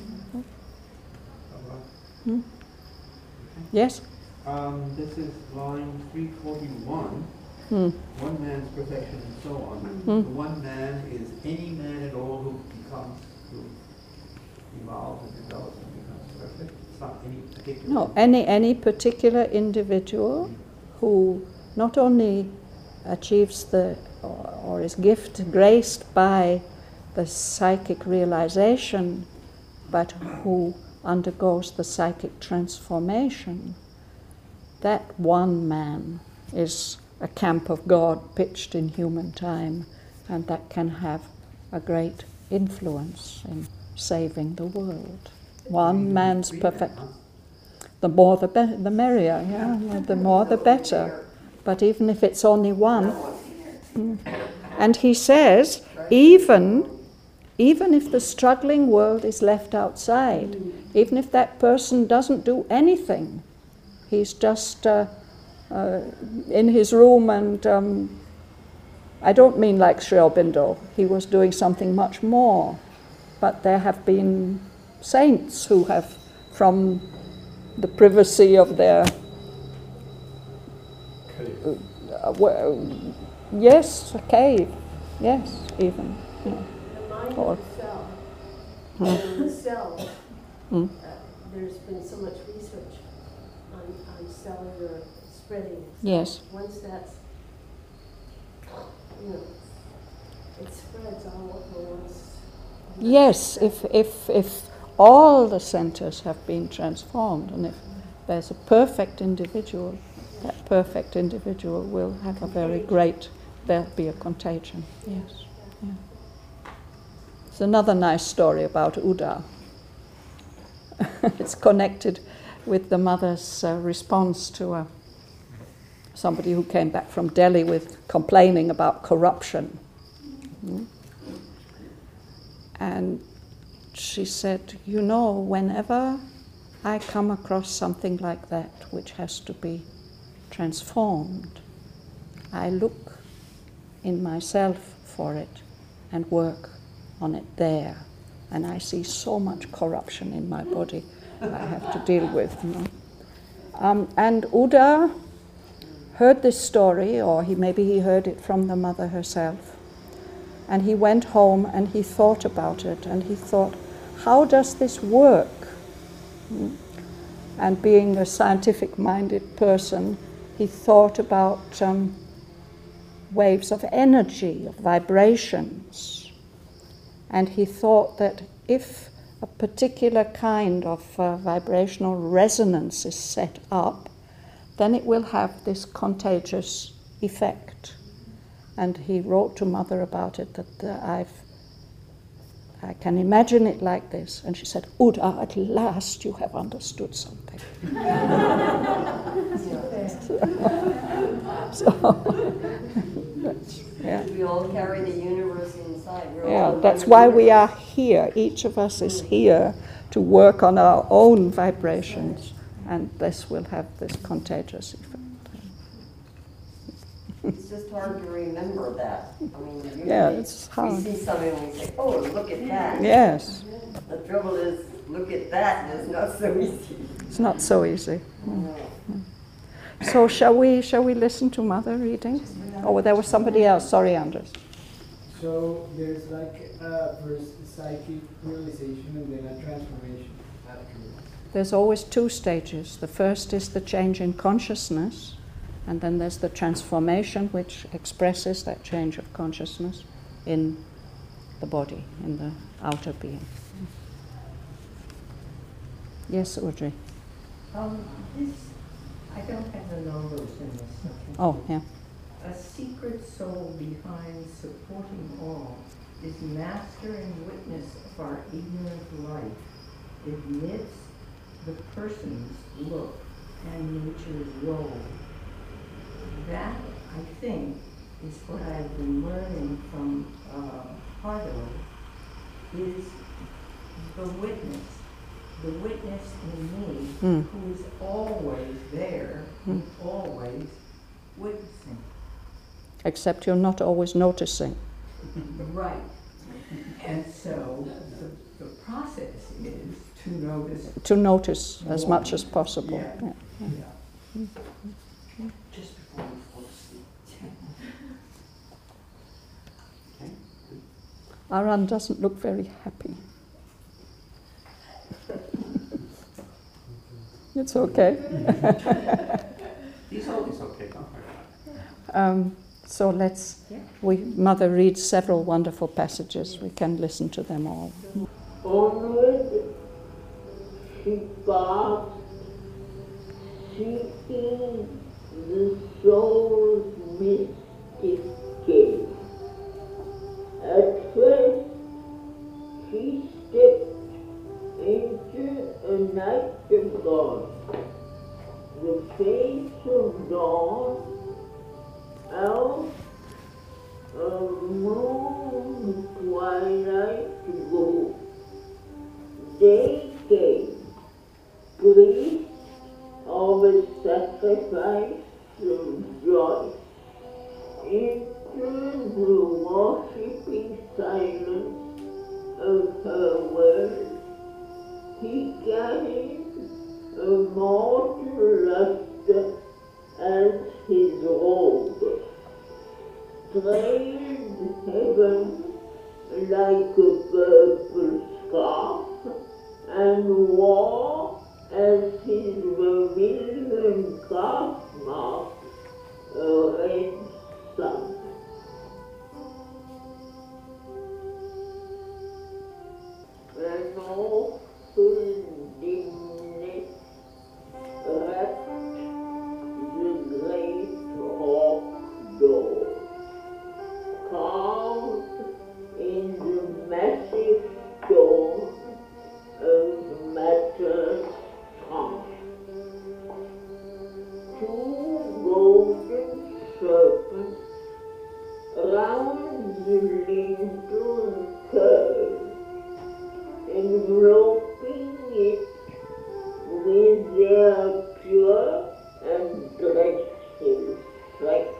Hmm? Yes? Um, this is line three forty-one. Hmm. One man's perfection and so on. Hmm. The one man is any man at all who becomes, who evolves and develops and becomes perfect. It's not any particular. No, any, any particular individual who not only achieves the, or, or is gifted, graced by the psychic realization, but who undergoes the psychic transformation, that one man is a camp of God pitched in human time, and that can have a great influence in saving the world. One man's perfect. The more the be- the merrier, yeah. The more the better. But even if it's only one, mm. and he says, even even if the struggling world is left outside, even if that person doesn't do anything, he's just uh, uh, in his room and um, I don't mean like Sri Aurobindo, he was doing something much more, but there have been saints who have, from the privacy of their uh, w- yes, a cave, yes, even. Yeah. The mind Or- of the cell. Hmm. And the cell, Hmm. uh, there's been so much research on, on cellular spreading. Yes. Once that's, you know, it spreads all over once. Yes, if, if, if all the centers have been transformed, and if there's a perfect individual, that perfect individual will have a very great, there'll be a contagion. Yes. Yeah. It's another nice story about Uda. It's connected with the mother's uh, response to a, somebody who came back from Delhi with complaining about corruption. Mm. And she said, you know, whenever I come across something like that which has to be transformed, I look in myself for it and work on it there. And I see so much corruption in my body I have to deal with. You know? um, and Uda heard this story, or he maybe he heard it from the mother herself. And he went home and he thought about it, and he thought, how does this work? Mm. And being a scientific-minded person, he thought about um, waves of energy, of vibrations. And he thought that if a particular kind of uh, vibrational resonance is set up, then it will have this contagious effect. And he wrote to Mother about it, that uh, I've, I can imagine it like this. And she said, Uda, at last you have understood something. so, that's, yeah. We all carry the universe inside. We're Yeah, all that's one why we universe. are here. Each of us is here to work on our own vibrations, and this will have this contagious effect. It's just hard to remember that. I mean, usually Yeah, it's hard. we see something and we say, oh, look at that. Yes, The trouble is, look at that, and it's not so easy. it's not so easy. No. So shall we shall we listen to Mother reading? Oh, there was somebody else. Sorry, Anders. So there's like a first psychic realization and then a transformation afterwards. There's always two stages. The first is the change in consciousness, and then there's the transformation, which expresses that change of consciousness. in the body, in the outer being. Yes, Audrey. Um, this, I don't have the numbers in this. Okay. Oh, yeah. A secret soul behind supporting all is master and witness of our ignorant life, admits the person's look and nature's role. That, I think, is what I've been learning from uh, Hardo, is the witness, the witness in me, Mm. who is always there, Mm. always witnessing. Except you're not always noticing. Right. And so the, the process is to notice. To notice as more. much as possible. Yeah. Yeah. Yeah. Just before we fall asleep. Okay. Aran doesn't look very happy. It's okay. He's always okay, don't worry. Um, so let's, we, Mother reads several wonderful passages. We can listen to them all. Onward she passed, seeking the soul's mystic gate. At first she stepped into a night of God, the face of dawn, out of moon twilight glow. Day came, priest of a sacrifice of joy, into the worshipping silence of her word. He carried a mortal luster as his robe, trailed heaven like a purple scarf, and wore as his vermilion calf mark a red sun. An awful dimness wrapped the great oak door, carved in the massive stone of matter's trunk. Two golden serpents round the lintel curved, enveloping it with their pure and dreadful strength.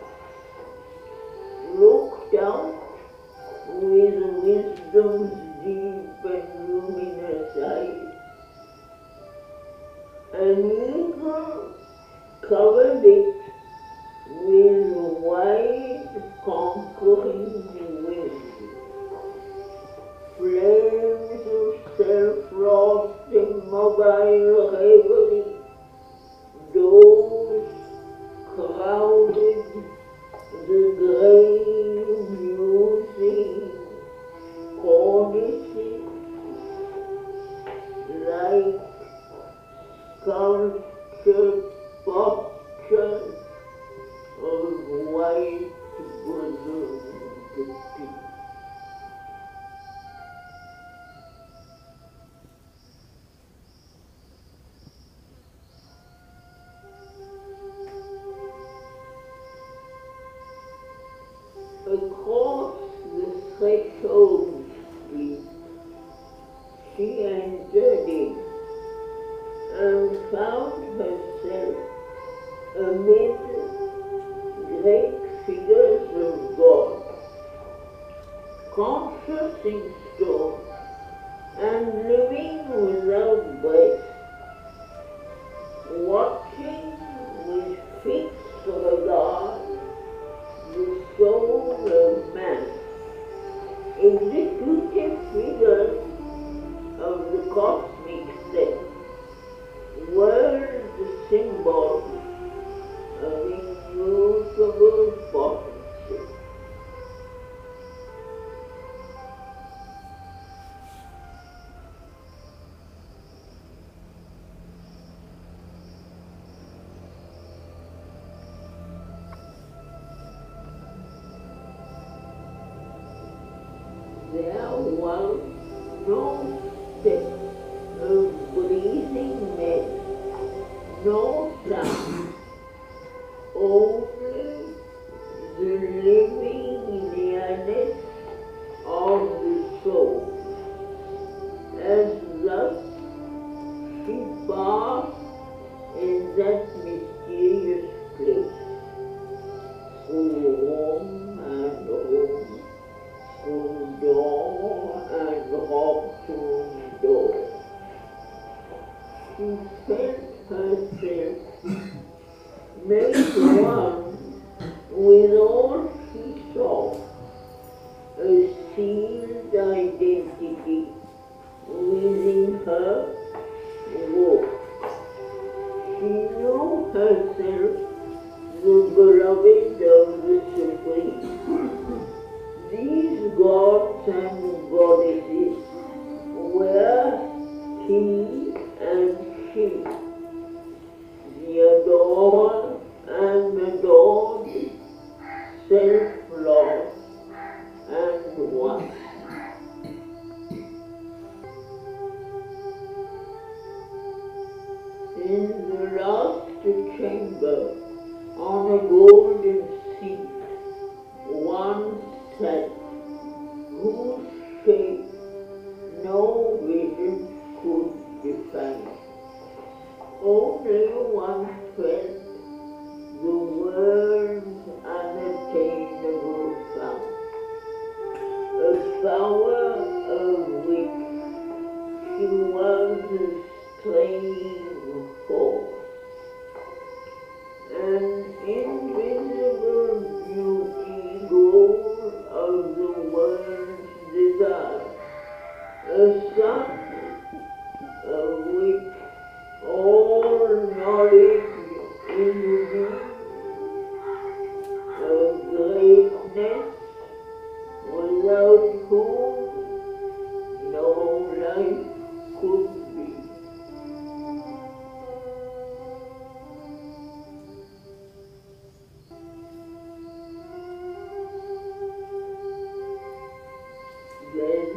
Looked out with wisdom's deep and luminous eyes. An eagle covered it with wide conquering wings. Flames of self-lost immobile reverie, those crowded the grey musing cornices like sculptured portraits of white bosomed peace. Across the threshold street, she entered in and found herself amid great figures of God, conscious in stone and living without breath, watching with fixed regard the soul of man, executive figures of the cosmic set, world symbols of immutable potency. there was no step of breathing mess, no sound, only the living nearness of the soul. As thus she passed in that mysterious place, through home and home, through door and hop to door. She felt herself made one with all she saw, a sealed identity within her walk. She knew herself the beloved of the Supreme. These gods and goddesses were he and she, the adored and adored, self-lost and one. In the last chamber, on a golden seat, one sat, whose shape no vision could define. Only one felt the world's unattainable sound, a power of which she was a straying force. An invisible beauty goal of the world's desire, a sun of which all knowledge is revealed, a greatness without whom no life could be. Then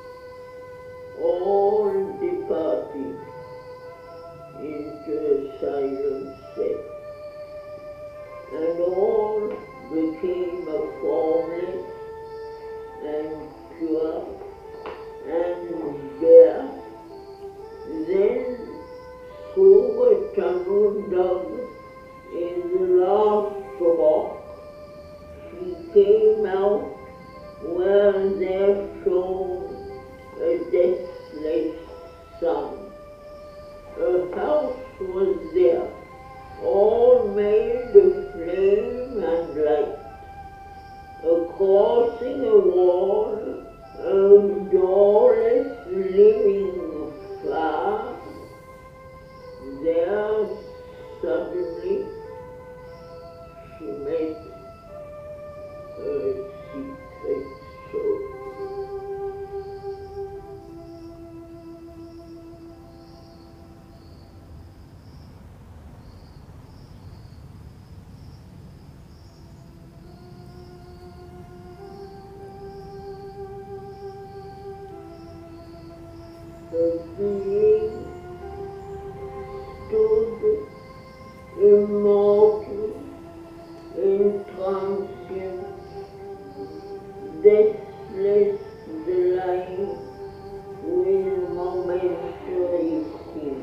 all departed into a silent set, and all became a formless and pure and bare. Then through a tunnel dug in the last rock, she came out where there shone a deathless sun. A house was there, all made of flame and light. Crossing a wall of doorless living fire, there suddenly she met her secret soul. The being stood immortal, intransient, deathless delight with momentary peace.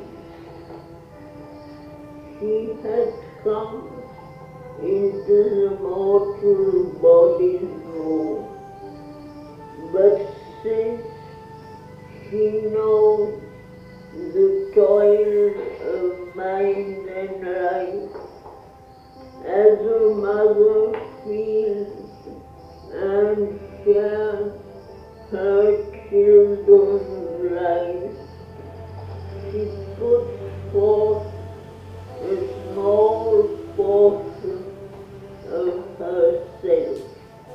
She had come into the mortal body's room, but since she knows the toil of mind and life, as a mother feels and shares her children's life, she puts forth a small portion of herself,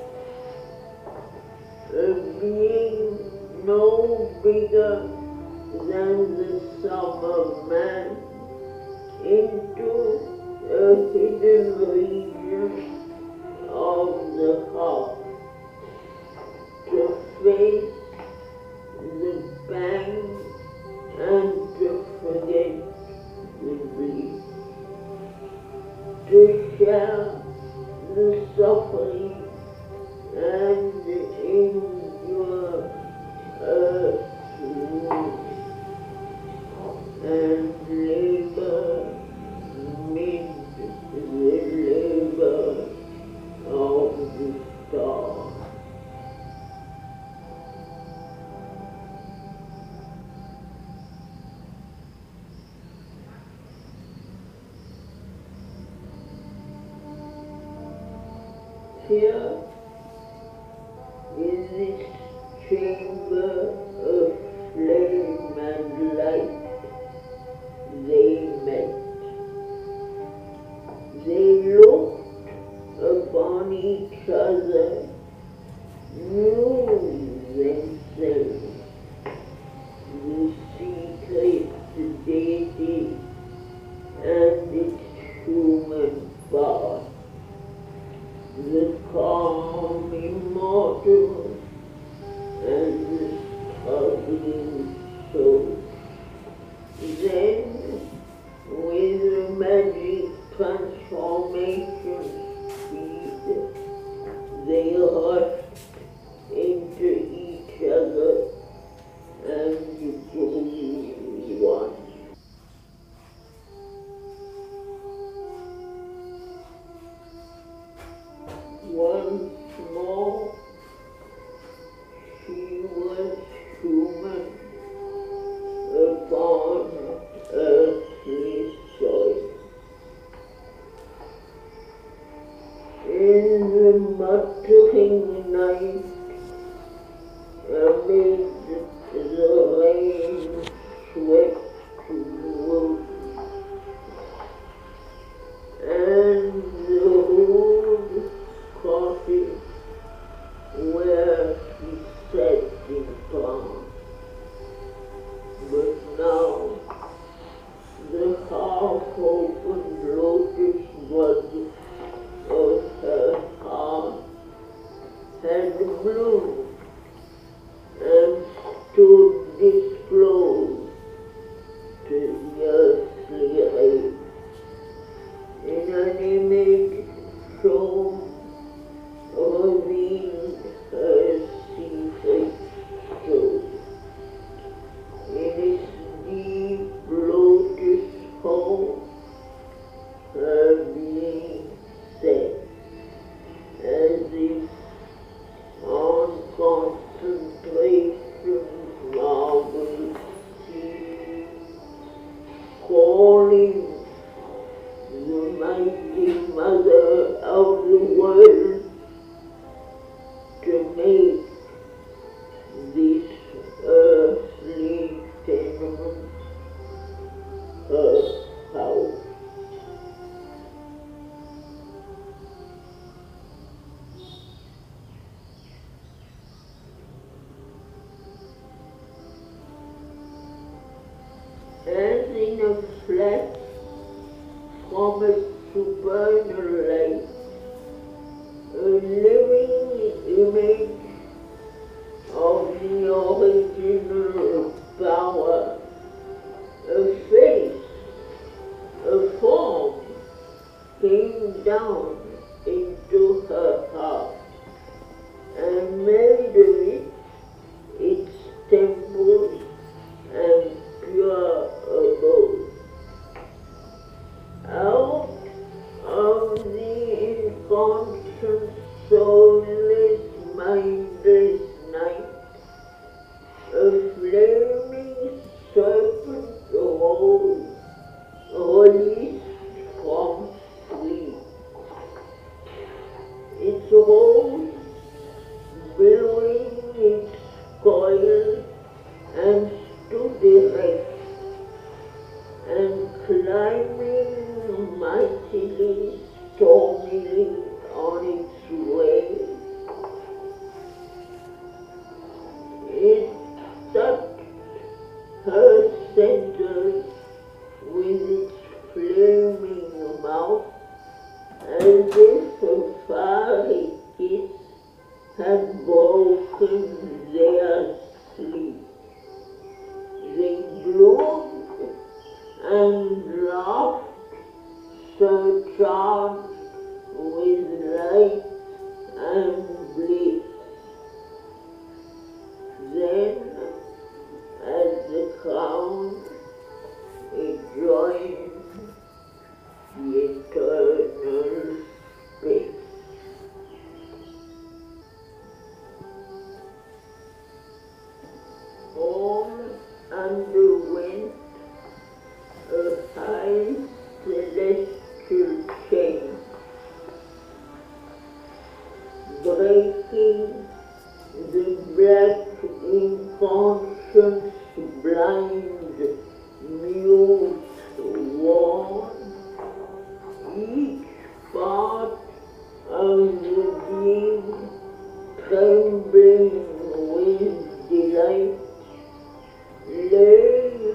a being no bigger than the sum of man, into a hidden region of the heart, to face here in this chamber of flame and light, they met. They looked upon each other, knew themselves, the secret deity and its human part, the calm immortal and the struggling soul. Then, with a magic transformation speed, they rushed into each other and grew one. Once more, she was human upon earthly soil. In the muttering night, amid the rain swept roof, and the old cottage where he sat in calm. But now the half-open lotus bud of her heart had bloomed and stood disclosed to the earthly eye in an image shown revealed her secret soul. In its deep lotus hole, her being sat, as if on contemplation's marble sea, calling the mighty mother of the world to make this earthly tenement her house. As in a flash from a supernal light, a living image of the original power, a face, a form, came down into her heart and made of it its temple and pure abode. Out of the inconstant, soulless, mindless night, a flaming serpent rose, released from sleep. It rose, billowing its coil, and stood erect, and climbing mightily, stormily on its way. It touched her center with its flaming mouth, as if a fiery kiss had broken their sleep. They bloomed and laughed, surcharged with light and bliss. Then, at the crown, it joined the eternal space. All underwent a high celestial change. blind mute warn, each part of the being trembling with delight, lay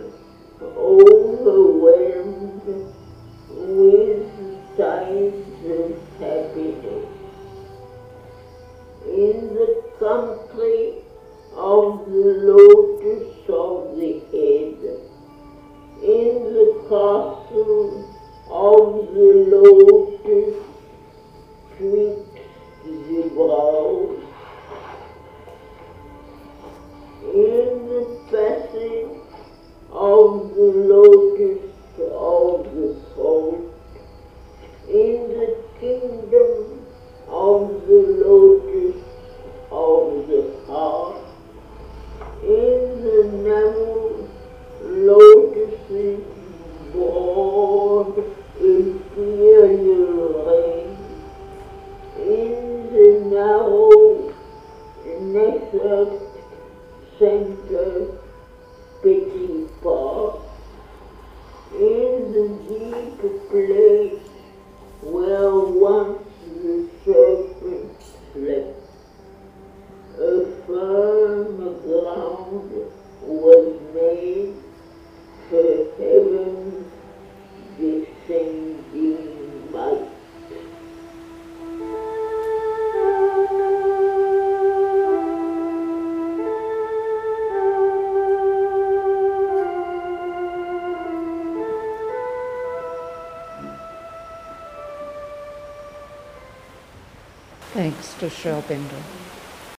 overwhelmed with signs of happiness. In the country of the lotus of the head, in the castle of the lotus twixt the brows, in the passage of the lotus of the soul, in the kingdom of the lotus of the heart, in the narrow lotuses broad imperial range, in the narrow network center petty part, in the deep place where once the serpent slept, a firm ground was made for heaven's descending might. Thanks to Sri Aurobindo.